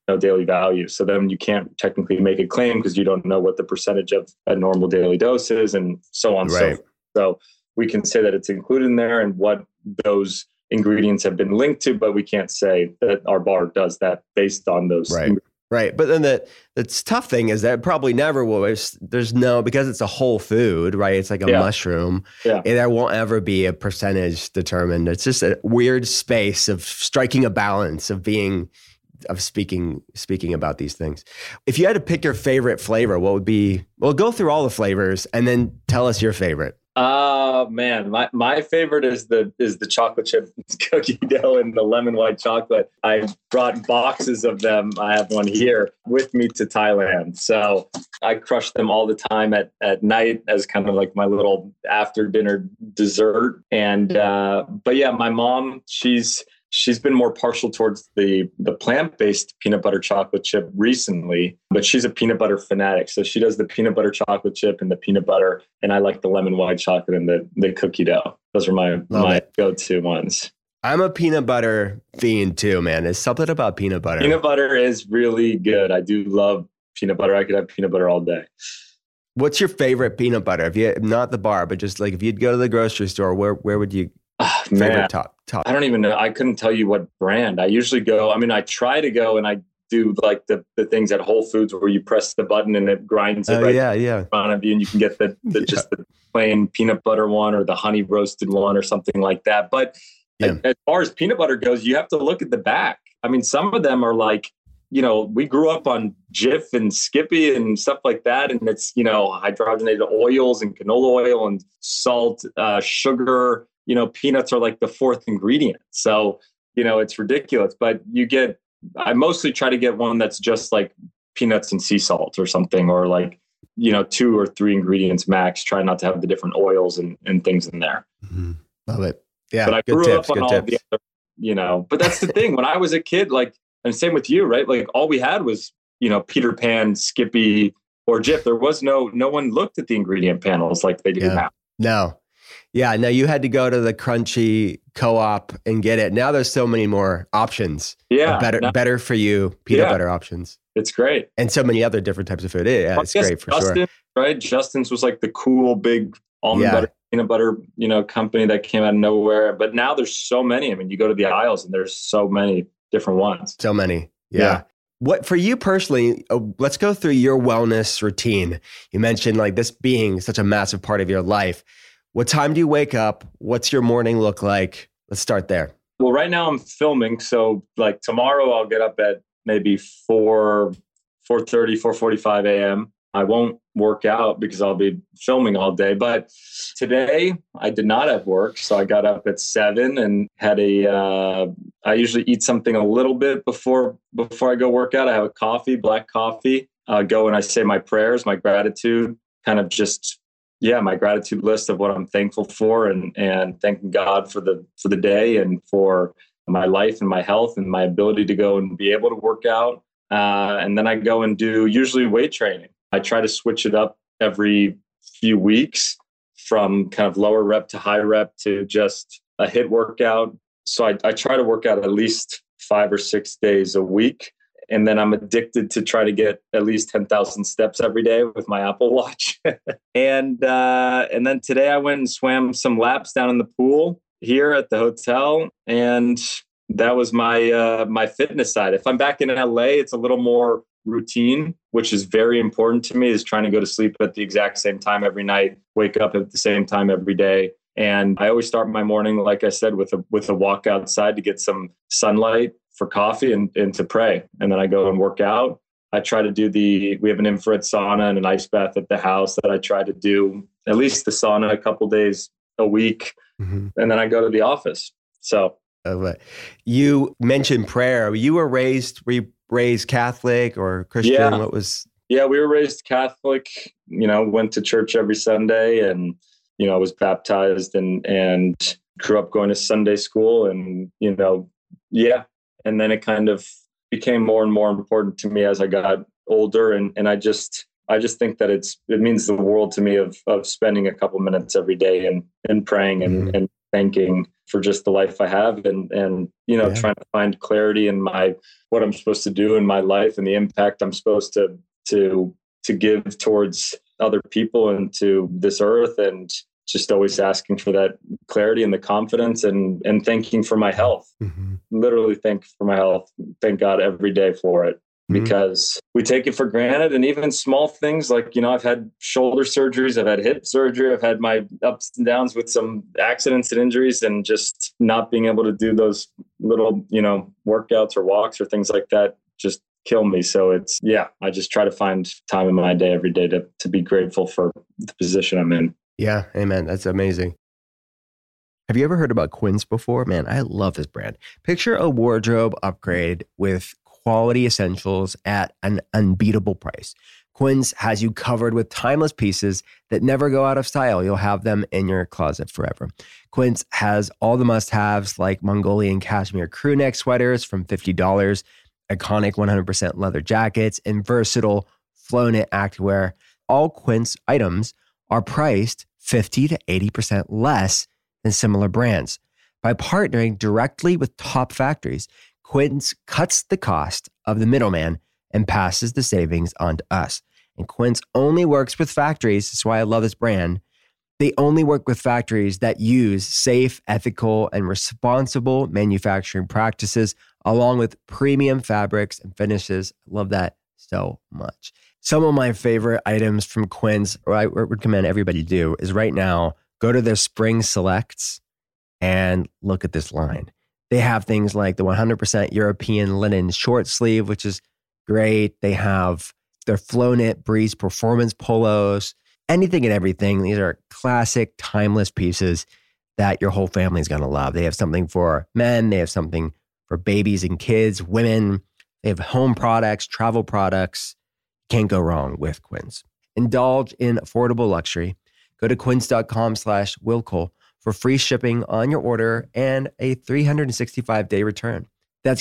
no daily value. So then you can't technically make a claim because you don't know what the percentage of a normal daily dose is and so on. Right. So, so we can say that it's included in there and what those ingredients have been linked to, but we can't say that our bar does that based on those. Right. Right. But then the, the tough thing is that probably never will. There's, there's no, because it's a whole food, right? It's like a yeah. mushroom. Yeah. And there won't ever be a percentage determined. It's just a weird space of striking a balance of being, of speaking, speaking about these things. If you had to pick your favorite flavor, what would be, well, go through all the flavors and then tell us your favorite. Uh man, my, my favorite is the is the chocolate chip cookie dough and the lemon white chocolate. I brought boxes of them. I have one here with me to Thailand. So I crush them all the time at, at night as kind of like my little after dinner dessert. And uh, but yeah, my mom, she's She's been more partial towards the the plant-based peanut butter chocolate chip recently, but she's a peanut butter fanatic. So she does the peanut butter chocolate chip and the peanut butter, and I like the lemon white chocolate and the, the cookie dough. Those are my, my go-to ones. I'm a peanut butter fiend too, man. There's something about peanut butter. Peanut butter is really good. I do love peanut butter. I could have peanut butter all day. What's your favorite peanut butter? If you not the bar, but just like if you'd go to the grocery store, where where would you oh, favorite man. top top? I don't even know. I couldn't tell you what brand. I usually go, I mean, I try to go and I do like the, the things at Whole Foods where you press the button and it grinds it Oh right yeah, yeah. in front of you and you can get the, the Yeah. just the plain peanut butter one or the honey roasted one or something like that. But Yeah. as, as far as peanut butter goes, you have to look at the back. I mean, some of them are like, you know, we grew up on Jif and Skippy and stuff like that. And it's, you know, hydrogenated oils and canola oil and salt, uh, sugar, you know, peanuts are like the fourth ingredient. So, you know, it's ridiculous, but you get, I mostly try to get one that's just like peanuts and sea salt or something, or like, you know, two or three ingredients max. Try not to have the different oils and, and things in there. Mm-hmm. Love it. Yeah. But I good grew tips, up on good all tips. the other, you know, but that's the thing. When I was a kid, like, and same with you, right? Like all we had was, you know, Peter Pan, Skippy, or Jif. There was no, no one looked at the ingredient panels like they do Yeah. now. No. Yeah. No, you had to go to the Crunchy co-op and get it. Now there's so many more options. Yeah. Of better, now- better for you peanut Yeah. butter options. It's great. And so many other different types of food. Yeah, I it's guess great for Justin, sure. right? Justin's was like the cool big almond Yeah. butter, peanut butter, you know, company that came out of nowhere. But now there's so many. I mean, you go to the aisles and there's so many different ones. So many. Yeah. Yeah. What for you personally, uh, let's go through your wellness routine. You mentioned like this being such a massive part of your life. What time do you wake up? What's your morning look like? Let's start there. Well, right now I'm filming. So like tomorrow I'll get up at maybe four, four thirty, four forty-five a.m. I won't work out because I'll be filming all day. But today I did not have work. So I got up at seven and had a, uh, I usually eat something a little bit before, before I go work out. I have a coffee, black coffee, uh, go and I say my prayers, my gratitude, kind of just, yeah, my gratitude list of what I'm thankful for and, and thanking God for the, for the day and for my life and my health and my ability to go and be able to work out. Uh, and then I go and do usually weight training. I try to switch it up every few weeks from kind of lower rep to high rep to just a HIIT workout. So I, I try to work out at least five or six days a week. And then I'm addicted to try to get at least ten thousand steps every day with my Apple Watch. and uh, and then today I went and swam some laps down in the pool here at the hotel. And that was my uh, my fitness side. If I'm back in L A, it's a little more routine, which is very important to me, is trying to go to sleep at the exact same time every night, wake up at the same time every day. And I always start my morning, like I said, with a with a walk outside to get some sunlight for coffee and, and to pray. And then I go and work out. I try to do the, we have an infrared sauna and an ice bath at the house that I try to do at least the sauna a couple days a week. Mm-hmm. And then I go to the office. So Uh, you mentioned prayer. You were raised, were you raised Catholic or Christian? Yeah. What was? Yeah, we were raised Catholic, you know, went to church every Sunday and, you know, was baptized and, and grew up going to Sunday school and, you know, yeah. And then it kind of became more and more important to me as I got older. And, and I just, I just think that it's, it means the world to me of, of spending a couple minutes every day and, and praying and, Mm-hmm. and thanking for just the life I have, and, and, you know, yeah. trying to find clarity in my, what I'm supposed to do in my life and the impact I'm supposed to, to, to give towards other people and to this earth, and just always asking for that clarity and the confidence, and, and thanking for my health. Mm-hmm. Literally thank for my health. Thank God every day for it, mm-hmm. because we take it for granted. And even small things like, you know, I've had shoulder surgeries, I've had hip surgery, I've had my ups and downs with some accidents and injuries, and just not being able to do those little, you know, workouts or walks or things like that just kill me. So it's, yeah, I just try to find time in my day every day to, to be grateful for the position I'm in. Yeah, amen. That's amazing. Have you ever heard about Quince before? Man, I love this brand. Picture a wardrobe upgrade with quality essentials at an unbeatable price. Quince has you covered with timeless pieces that never go out of style. You'll have them in your closet forever. Quince has all the must-haves like Mongolian cashmere crew neck sweaters from fifty dollars, iconic one hundred percent leather jackets, and versatile flow knit activewear. All Quince items are priced fifty to eighty percent less than similar brands. By partnering directly with top factories, Quince cuts the cost of the middleman and passes the savings on to us. And Quince only works with factories, that's why I love this brand. They only work with factories that use safe, ethical, and responsible manufacturing practices, along with premium fabrics and finishes. I love that so much. Some of my favorite items from Quince, or I would recommend everybody do, is right now, go to their spring selects and look at this line. They have things like the one hundred percent European linen short sleeve, which is great. They have their flow knit Breeze performance polos, anything and everything. These are classic, timeless pieces that your whole family is going to love. They have something for men. They have something for babies and kids, women. They have home products, travel products. Can't go wrong with Quince. Indulge in affordable luxury. Go to quince.com slash willcole for free shipping on your order and a three hundred sixty-five day return. That's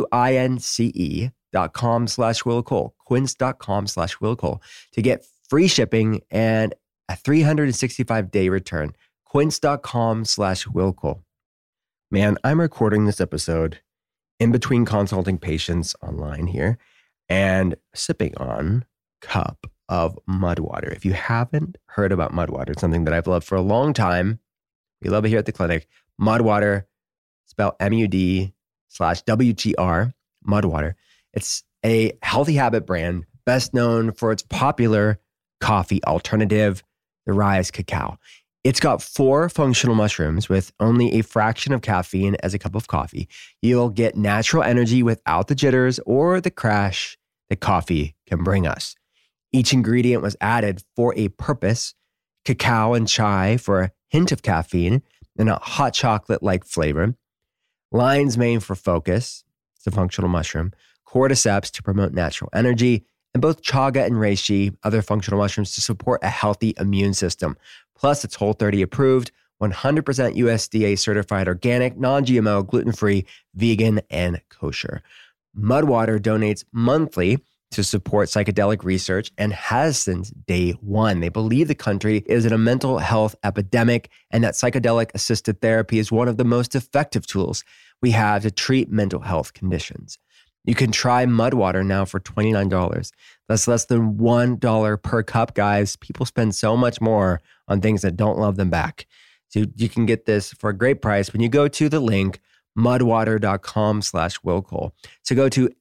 Q-U-I-N-C-E dot com slash willcole. Quince.com slash willcole to get free shipping and a three hundred sixty-five day return. Quince.com slash willcole. Man, I'm recording this episode in between consulting patients online here and sipping on a cup of mud water. If you haven't heard about mud water, it's something that I've loved for a long time. We love it here at the clinic. Mud water, spelled M U D slash W T R, mud water. It's a healthy habit brand, best known for its popular coffee alternative, the Rise Cacao. It's got four functional mushrooms with only a fraction of caffeine as a cup of coffee. You'll get natural energy without the jitters or the crash that coffee can bring us. Each ingredient was added for a purpose: cacao and chai for a hint of caffeine and a hot chocolate-like flavor. Lion's mane for focus, it's a functional mushroom. Cordyceps to promote natural energy, and both chaga and reishi, other functional mushrooms, to support a healthy immune system. Plus, it's Whole thirty approved, one hundred percent U S D A certified organic, non-G M O, gluten-free, vegan, and kosher. Mudwater donates monthly to support psychedelic research and has since day one. They believe the country is in a mental health epidemic and that psychedelic-assisted therapy is one of the most effective tools we have to treat mental health conditions. You can try Mudwater now for twenty-nine dollars. That's less than one dollar per cup, guys. People spend so much more on things that don't love them back. So you can get this for a great price when you go to the link mudwater.com slash willcole. So go to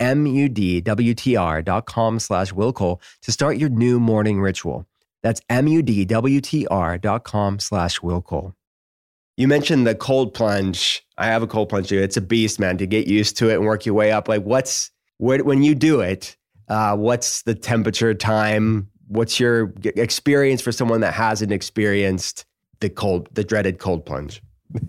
mudwtr.com slash willcole to start your new morning ritual. That's mudwtr.com slash willcole. You mentioned the cold plunge. I have a cold plunge too. It's a beast, man, to get used to it and work your way up. Like what's, where, when you do it, uh, what's the temperature time? What's your experience for someone that hasn't experienced the cold, the dreaded cold plunge?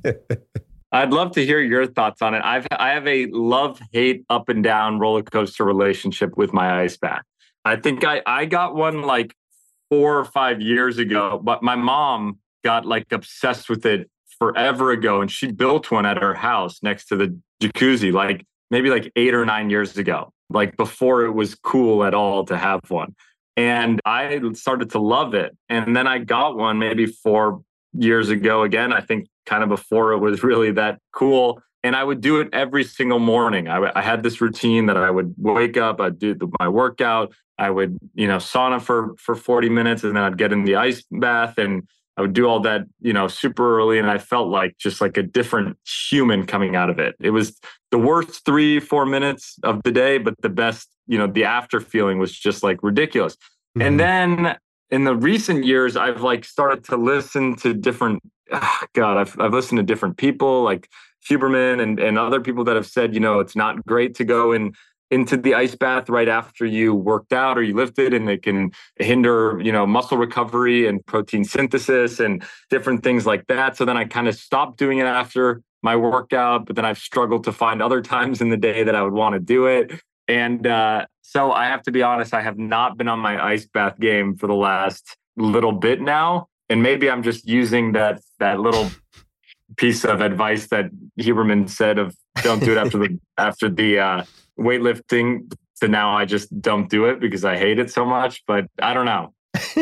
I'd love to hear your thoughts on it. I've I have a love-hate up and down roller coaster relationship with my ice bath. I think I, I got one like four or five years ago, but my mom got like obsessed with it forever ago, and she built one at her house next to the jacuzzi, like maybe like eight or nine years ago, like before it was cool at all to have one. And I started to love it. And then I got one maybe four years ago. Again, I think kind of before it was really that cool. And I would do it every single morning. I, I had this routine that I would wake up, I'd do the, my workout. I would, you know, sauna for, for forty minutes, and then I'd get in the ice bath, and I would do all that, you know, super early. And I felt like just like a different human coming out of it. It was the worst three, four minutes of the day, but the best, you know, the after feeling was just like ridiculous. Mm-hmm. And then in the recent years, I've like started to listen to different, oh God, I've, I've listened to different people like Huberman and, and other people that have said, you know, it's not great to go in into the ice bath right after you worked out or you lifted, and it can hinder, you know, muscle recovery and protein synthesis and different things like that. So then I kind of stopped doing it after my workout, but then I've struggled to find other times in the day that I would want to do it. And uh, so I have to be honest, I have not been on my ice bath game for the last little bit now. And maybe I'm just using that that little piece of advice that Huberman said of don't do it after the after the uh, weightlifting. So now I just don't do it because I hate it so much. But I don't know.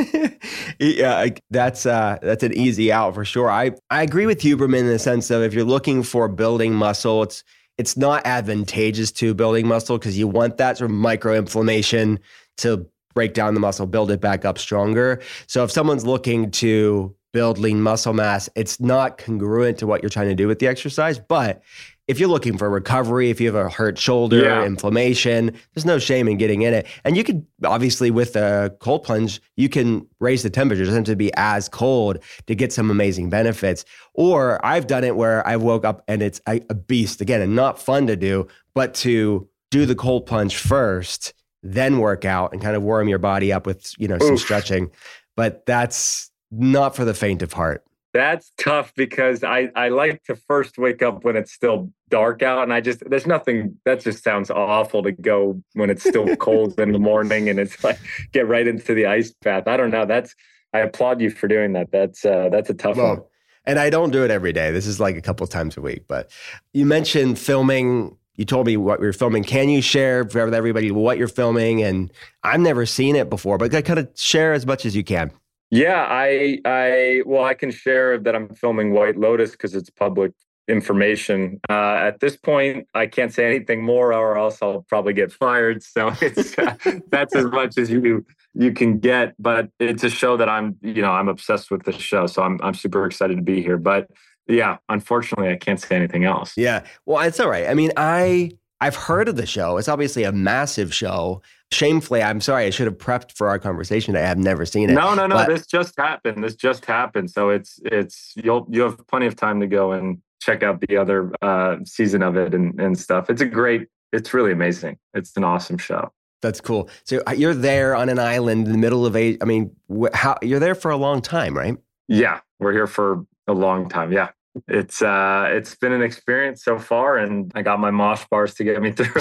Yeah, that's uh, that's an easy out for sure. I, I agree with Huberman in the sense of if you're looking for building muscle, it's it's not advantageous to building muscle because you want that sort of microinflammation to break down the muscle, build it back up stronger. So if someone's looking to build lean muscle mass, it's not congruent to what you're trying to do with the exercise. But if you're looking for recovery, if you have a hurt shoulder, yeah. inflammation, there's no shame in getting in it. And you could, obviously with a cold plunge, you can raise the temperature. It doesn't have to be as cold to get some amazing benefits. Or I've done it where I woke up and it's a, a beast, again, and not fun to do, but to do the cold plunge first, then work out and kind of warm your body up with, you know, some Oof. stretching. But that's not for the faint of heart. That's tough because I, I like to first wake up when it's still dark out. And I just, there's nothing, that just sounds awful to go when it's still cold in the morning and it's like, get right into the ice bath. I don't know. That's, I applaud you for doing that. That's, uh, that's a tough well, one. And I don't do it every day. This is like a couple of times a week, but you mentioned filming. You told me what you're filming. Can you share with everybody what you're filming? And I've never seen it before, but kind of share as much as you can. Yeah, I, I, well, I can share that I'm filming White Lotus because it's public information. Uh, at this point, I can't say anything more, or else I'll probably get fired. So it's uh, that's as much as you you can get. But it's a show that I'm, you know, I'm obsessed with the show. So I'm I'm super excited to be here. But yeah, unfortunately, I can't say anything else. Yeah, well, it's all right. I mean, I I've heard of the show. It's obviously a massive show. Shamefully, I'm sorry, I should have prepped for our conversation. I have never seen it. No, no, no. But this just happened. This just happened. So it's it's you'll you have plenty of time to go and check out the other uh, season of it and, and stuff. It's a great, it's really amazing. It's an awesome show. That's cool. So you're there on an island in the middle of a, I mean, wh- how you're there for a long time, right? Yeah, we're here for a long time. Yeah. It's uh, it's been an experience so far, and I got my mosh bars to get me through.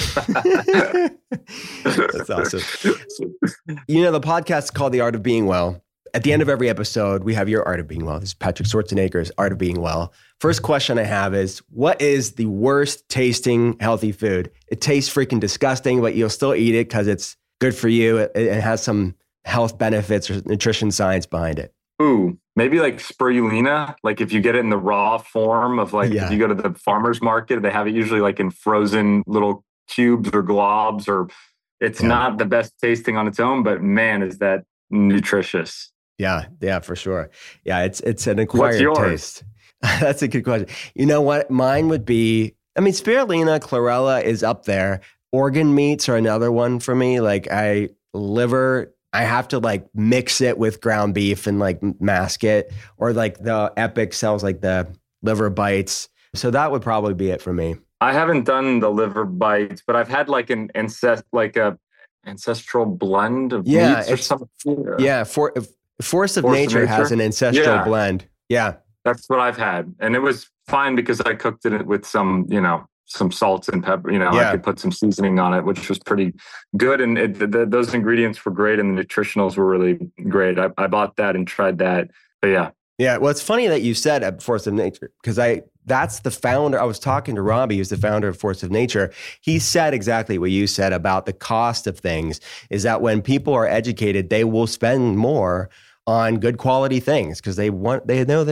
That's awesome. You know, the podcast is called The Art of Being Well. At the end of every episode, we have your Art of Being Well. This is Patrick Schwarzenegger's Art of Being Well. First question I have is, what is the worst tasting healthy food? It tastes freaking disgusting, but you'll still eat it because it's good for you. It, it has some health benefits or nutrition science behind it. Ooh, maybe like spirulina. Like if you get it in the raw form of like, yeah. if you go to the farmer's market, they have it usually like in frozen little cubes or globs, or it's yeah. not the best tasting on its own, but man, is that nutritious. Yeah, yeah, for sure. Yeah, it's it's an acquired taste. That's a good question. You know what? Mine would be, I mean, spirulina, chlorella is up there. Organ meats are another one for me. Like I, liver, I have to like mix it with ground beef and like mask it, or like the Epic sells like the liver bites. So that would probably be it for me. I haven't done the liver bites, but I've had like an ancest like a ancestral blend of yeah, meats or something. Yeah, for, Force of, Force Nature, of Nature has an ancestral yeah. blend. Yeah, that's what I've had, and it was fine because I cooked it with some, you know, some salt and pepper. You know, yeah. I could put some seasoning on it, which was pretty good. And it, the, those ingredients were great, and the nutritionals were really great. I, I bought that and tried that. But yeah. Yeah. Well, it's funny that you said at Force of Nature, because I, that's the founder. I was talking to Robbie, who's the founder of Force of Nature. He said exactly what you said about the cost of things, is that when people are educated, they will spend more on good quality things because they want, they know they're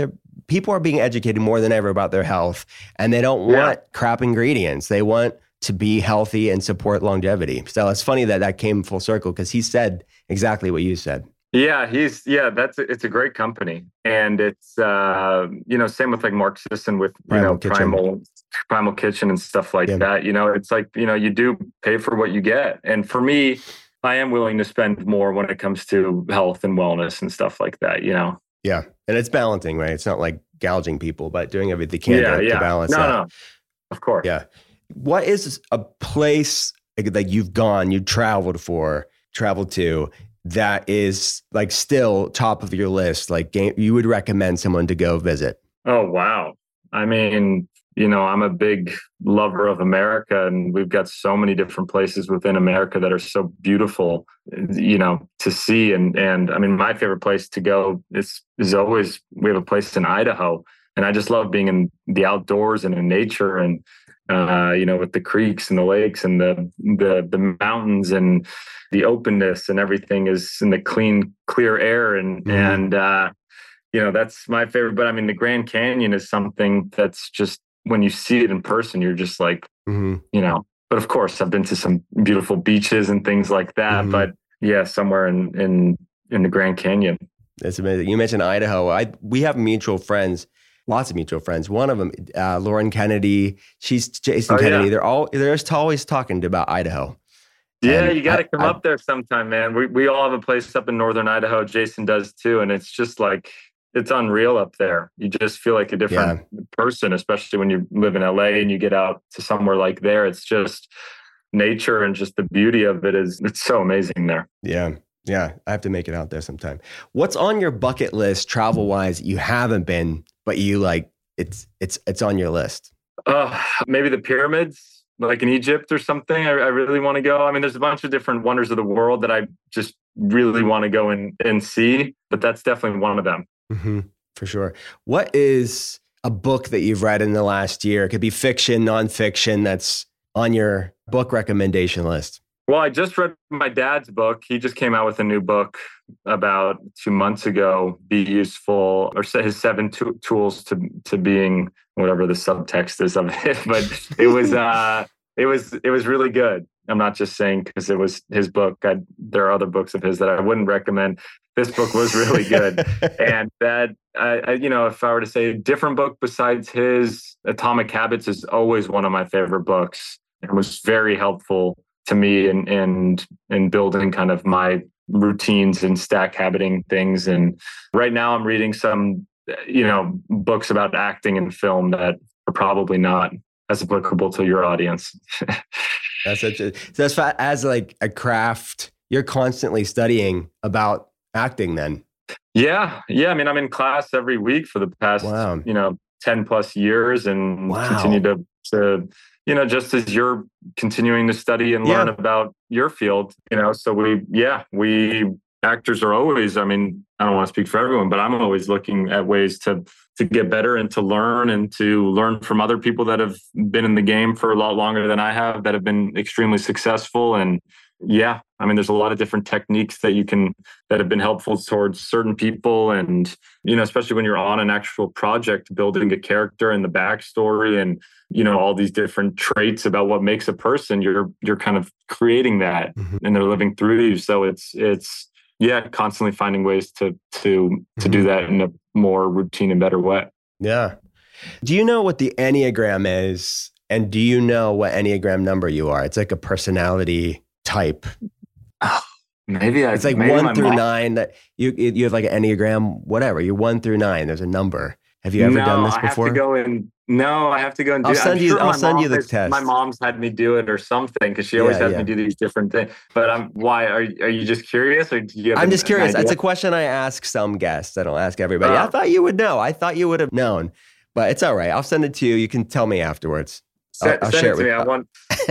people are being educated more than ever about their health, and they don't want yeah. crap ingredients. They want to be healthy and support longevity. So it's funny that that came full circle because he said exactly what you said. Yeah, he's yeah. That's a, it's a great company, and it's uh, you know same with like Mark Sisson with you Primal know Kitchen. Primal Primal Kitchen and stuff like yeah. that. You know, it's like you know you do pay for what you get, and for me, I am willing to spend more when it comes to health and wellness and stuff like that. You know. Yeah, and it's balancing, right? It's not like gouging people, but doing everything they can yeah, to, yeah. to balance no, that. No, of course. Yeah. What is a place that you've gone, you traveled for, traveled to, that is like still top of your list? Like game, you would recommend someone to go visit? Oh, wow. I mean, you know, I'm a big lover of America, and we've got so many different places within America that are so beautiful, you know, to see. And, and I mean, my favorite place to go is, is always, we have a place in Idaho, and I just love being in the outdoors and in nature, and, uh, you know, with the creeks and the lakes and the, the, the mountains and the openness and everything is in the clean, clear air. And, mm-hmm. and, uh, you know, that's my favorite. But I mean, the Grand Canyon is something that's just, when you see it in person, you're just like, mm-hmm. you know, but of course I've been to some beautiful beaches and things like that, mm-hmm. but yeah, somewhere in, in, in the Grand Canyon. That's amazing. You mentioned Idaho. I, we have mutual friends, lots of mutual friends. One of them, uh, Lauren Kennedy, she's Jason oh, Kennedy. Yeah. They're all, they're just always talking about Idaho. Yeah, and you got to come I, up there sometime, man. We we all have a place up in northern Idaho. Jason does too. And it's just like, it's unreal up there. You just feel like a different yeah. person, especially when you live in L A and you get out to somewhere like there. It's just nature, and just the beauty of it is, it's so amazing there. Yeah. Yeah. I have to make it out there sometime. What's on your bucket list travel wise you haven't been, but you like, it's, it's, it's on your list? Uh, maybe the pyramids, like in Egypt or something. I, I really want to go. I mean, there's a bunch of different wonders of the world that I just really want to go and, and see, but that's definitely one of them. Mm-hmm, for sure. What is a book that you've read in the last year? It could be fiction, nonfiction, that's on your book recommendation list. Well, I just read my dad's book. He just came out with a new book about two months ago, Be Useful, or his seven to- tools to to being, whatever the subtext is of it. But it was uh, it was it was really good. I'm not just saying because it was his book. I, there are other books of his that I wouldn't recommend. This book was really good. And that, I, I, you know, if I were to say a different book besides his, Atomic Habits is always one of my favorite books, and was very helpful to me in, in, in building kind of my routines and stack habiting things. And right now I'm reading some, you know, books about acting and film that are probably not as applicable to your audience. That's such a, so that's as like a craft, you're constantly studying about acting then. Yeah. Yeah. I mean, I'm in class every week for the past, wow. you know, ten plus years, and wow. continue to, to, you know, just as you're continuing to study and learn yeah. about your field, you know, so we, yeah, we actors are always, I mean, I don't want to speak for everyone, but I'm always looking at ways to, to get better and to learn and to learn from other people that have been in the game for a lot longer than I have, that have been extremely successful. And yeah, I mean, there's a lot of different techniques that you can, that have been helpful towards certain people. And, you know, especially when you're on an actual project, building a character and the backstory and, you know, all these different traits about what makes a person, you're, you're kind of creating that mm-hmm. and they're living through you. So it's, it's, yeah, constantly finding ways to, to, to mm-hmm. do that in a more routine and better way. Yeah. Do you know what the Enneagram is? And do you know what Enneagram number you are? It's like a personality type. Oh, maybe I, it's like maybe one through mom. nine. That you you have like an Enneagram, whatever. You're one through nine. There's a number. Have you ever no, done this before? I have to go and no, I have to go and do. I'll send I'm you. Sure I'll send you the has, test. My mom's had me do it or something because she always yeah, has yeah. me do these different things. But I'm why are are you just curious or do you? Have I'm an, just curious. It's a question I ask some guests. I don't ask everybody. Oh. I thought you would know. I thought you would have known, but it's all right. I'll send it to you. You can tell me afterwards. I'll, I'll send share it to with me. I want.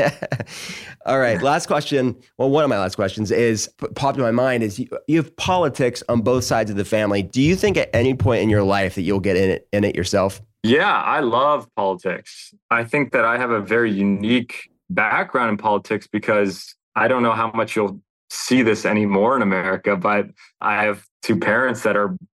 All right. Last question. Well, one of my last questions is popped in my mind is you, you have politics on both sides of the family. Do you think at any point in your life that you'll get in it, in it yourself? Yeah, I love politics. I think that I have a very unique background in politics because I don't know how much you'll see this anymore in America, but I have two parents that are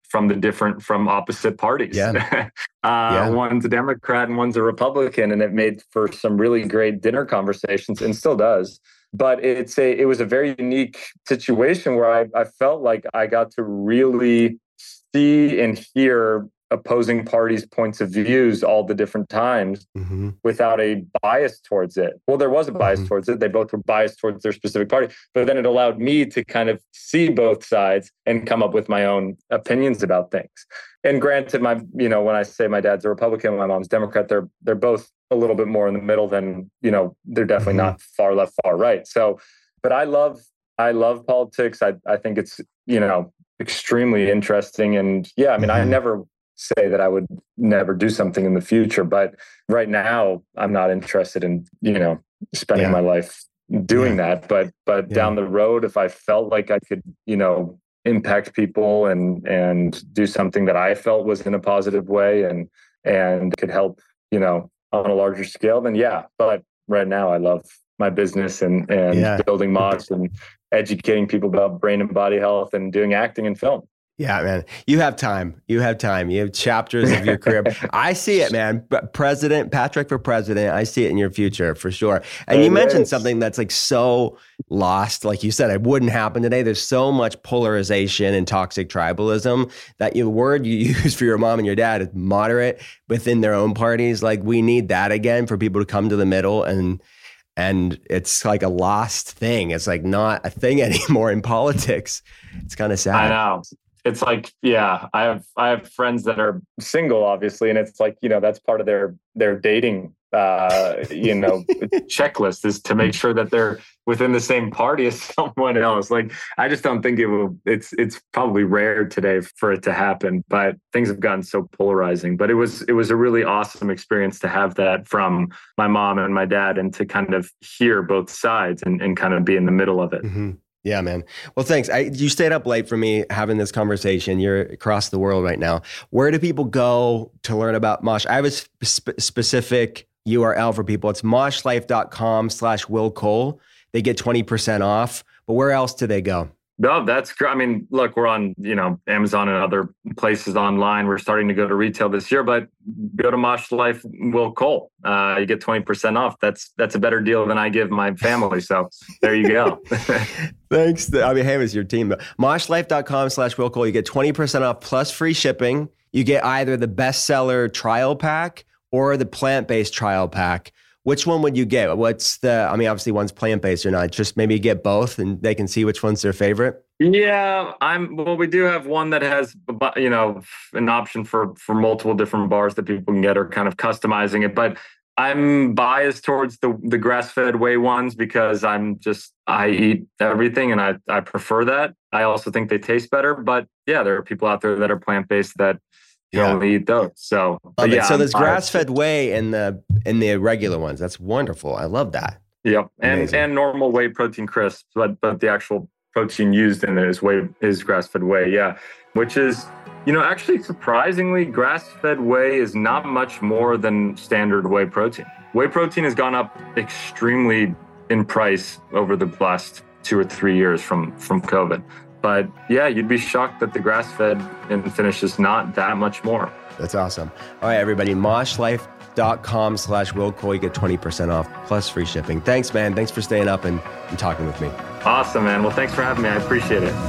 from the different, from opposite parties. Yeah. uh, yeah. One's a Democrat and one's a Republican, and it made for some really great dinner conversations, and still does. But it's a, it was a very unique situation where I, I felt like I got to really see and hear opposing parties' points of views all the different times mm-hmm. without a bias towards it. Well, there was a bias mm-hmm. towards it. They both were biased towards their specific party, but then it allowed me to kind of see both sides and come up with my own opinions about things. And granted, my, you know, when I say my dad's a Republican, my mom's Democrat, they're, they're both a little bit more in the middle than, you know, they're definitely mm-hmm. not far left, far right. So, but I love, I love politics. I, I think it's, you know, extremely interesting. And yeah, I mean, mm-hmm. I never say that I would never do something in the future, but right now I'm not interested in, you know, spending yeah. my life doing yeah. that. But, but yeah. down the road, if I felt like I could, you know, impact people and, and do something that I felt was in a positive way and, and could help, you know, on a larger scale, then yeah. But right now I love my business and, and yeah. building Mosh and educating people about brain and body health and doing acting and film. Yeah, man, you have time. You have time. You have chapters of your career. I see it, man. President, Patrick for president. I see it in your future for sure. And it you mentioned is. something that's like so lost. Like you said, it wouldn't happen today. There's so much polarization and toxic tribalism that the word you use for your mom and your dad is moderate within their own parties. Like we need that again for people to come to the middle, and and it's like a lost thing. It's like not a thing anymore in politics. It's kind of sad. I know. It's like, yeah, I have I have friends that are single, obviously, and it's like, you know, that's part of their their dating, uh, you know, checklist is to make sure that they're within the same party as someone else. Like, I just don't think it will. It's it's probably rare today for it to happen, but things have gotten so polarizing. But it was it was a really awesome experience to have that from my mom and my dad, and to kind of hear both sides and, and kind of be in the middle of it. Mm-hmm. Yeah, man. Well, thanks. I, you stayed up late for me having this conversation. You're across the world right now. Where do people go to learn about Mosh? I have a sp- specific U R L for people. It's moshlife.com slash Will Cole. They get twenty percent off. But where else do they go? No, that's great. I mean, look, we're on, you know, Amazon and other places online. We're starting to go to retail this year, but go to Mosh Life Will Cole. Uh, you get twenty percent off. That's that's a better deal than I give my family. So there you go. Thanks. I mean, hey, it's your team. moshlife.com slash Will Cole. You get twenty percent off plus free shipping. You get either the bestseller trial pack or the plant-based trial pack. Which one would you get? What's the, I mean, obviously one's plant-based or not. Just maybe get both and they can see which one's their favorite. Yeah, I'm, well, we do have one that has, you know, an option for, for multiple different bars that people can get, or kind of customizing it. But I'm biased towards the, the grass-fed whey ones because I'm just, I eat everything and I, I prefer that. I also think they taste better. But yeah, there are people out there that are plant-based that you yeah. only eat those. So, love yeah, it. So there's grass-fed whey in the in the regular ones. That's wonderful. I love that. Yep, and Amazing. and normal whey protein crisps, but but the actual protein used in it is whey is grass-fed whey. Yeah, which is, you know, actually surprisingly, grass-fed whey is not much more than standard whey protein. Whey protein has gone up extremely in price over the last two or three years from from COVID. But yeah, you'd be shocked that the grass-fed and finish is not that much more. That's awesome. All right, everybody, moshlife.com slash Will Cole. You get twenty percent off plus free shipping. Thanks, man. Thanks for staying up and, and talking with me. Awesome, man. Well, thanks for having me. I appreciate it.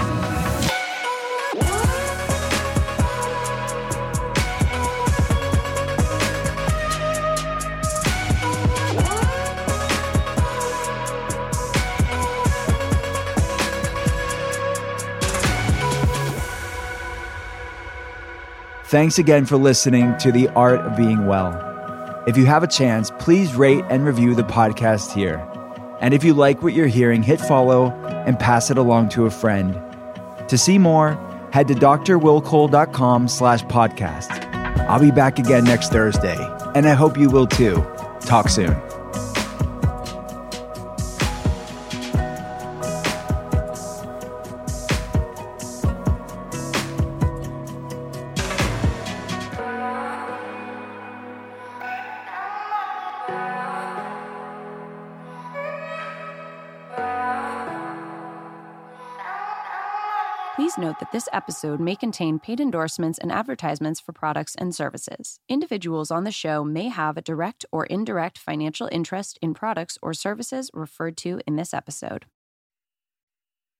Thanks again for listening to The Art of Being Well. If you have a chance, please rate and review the podcast here. And if you like what you're hearing, hit follow and pass it along to a friend. To see more, head to drwillcole.com slash podcast. I'll be back again next Thursday, and I hope you will too. Talk soon. Please Please note that this episode may contain paid endorsements and advertisements for products and services. Individuals on the show may have a direct or indirect financial interest in products or services referred to in this episode.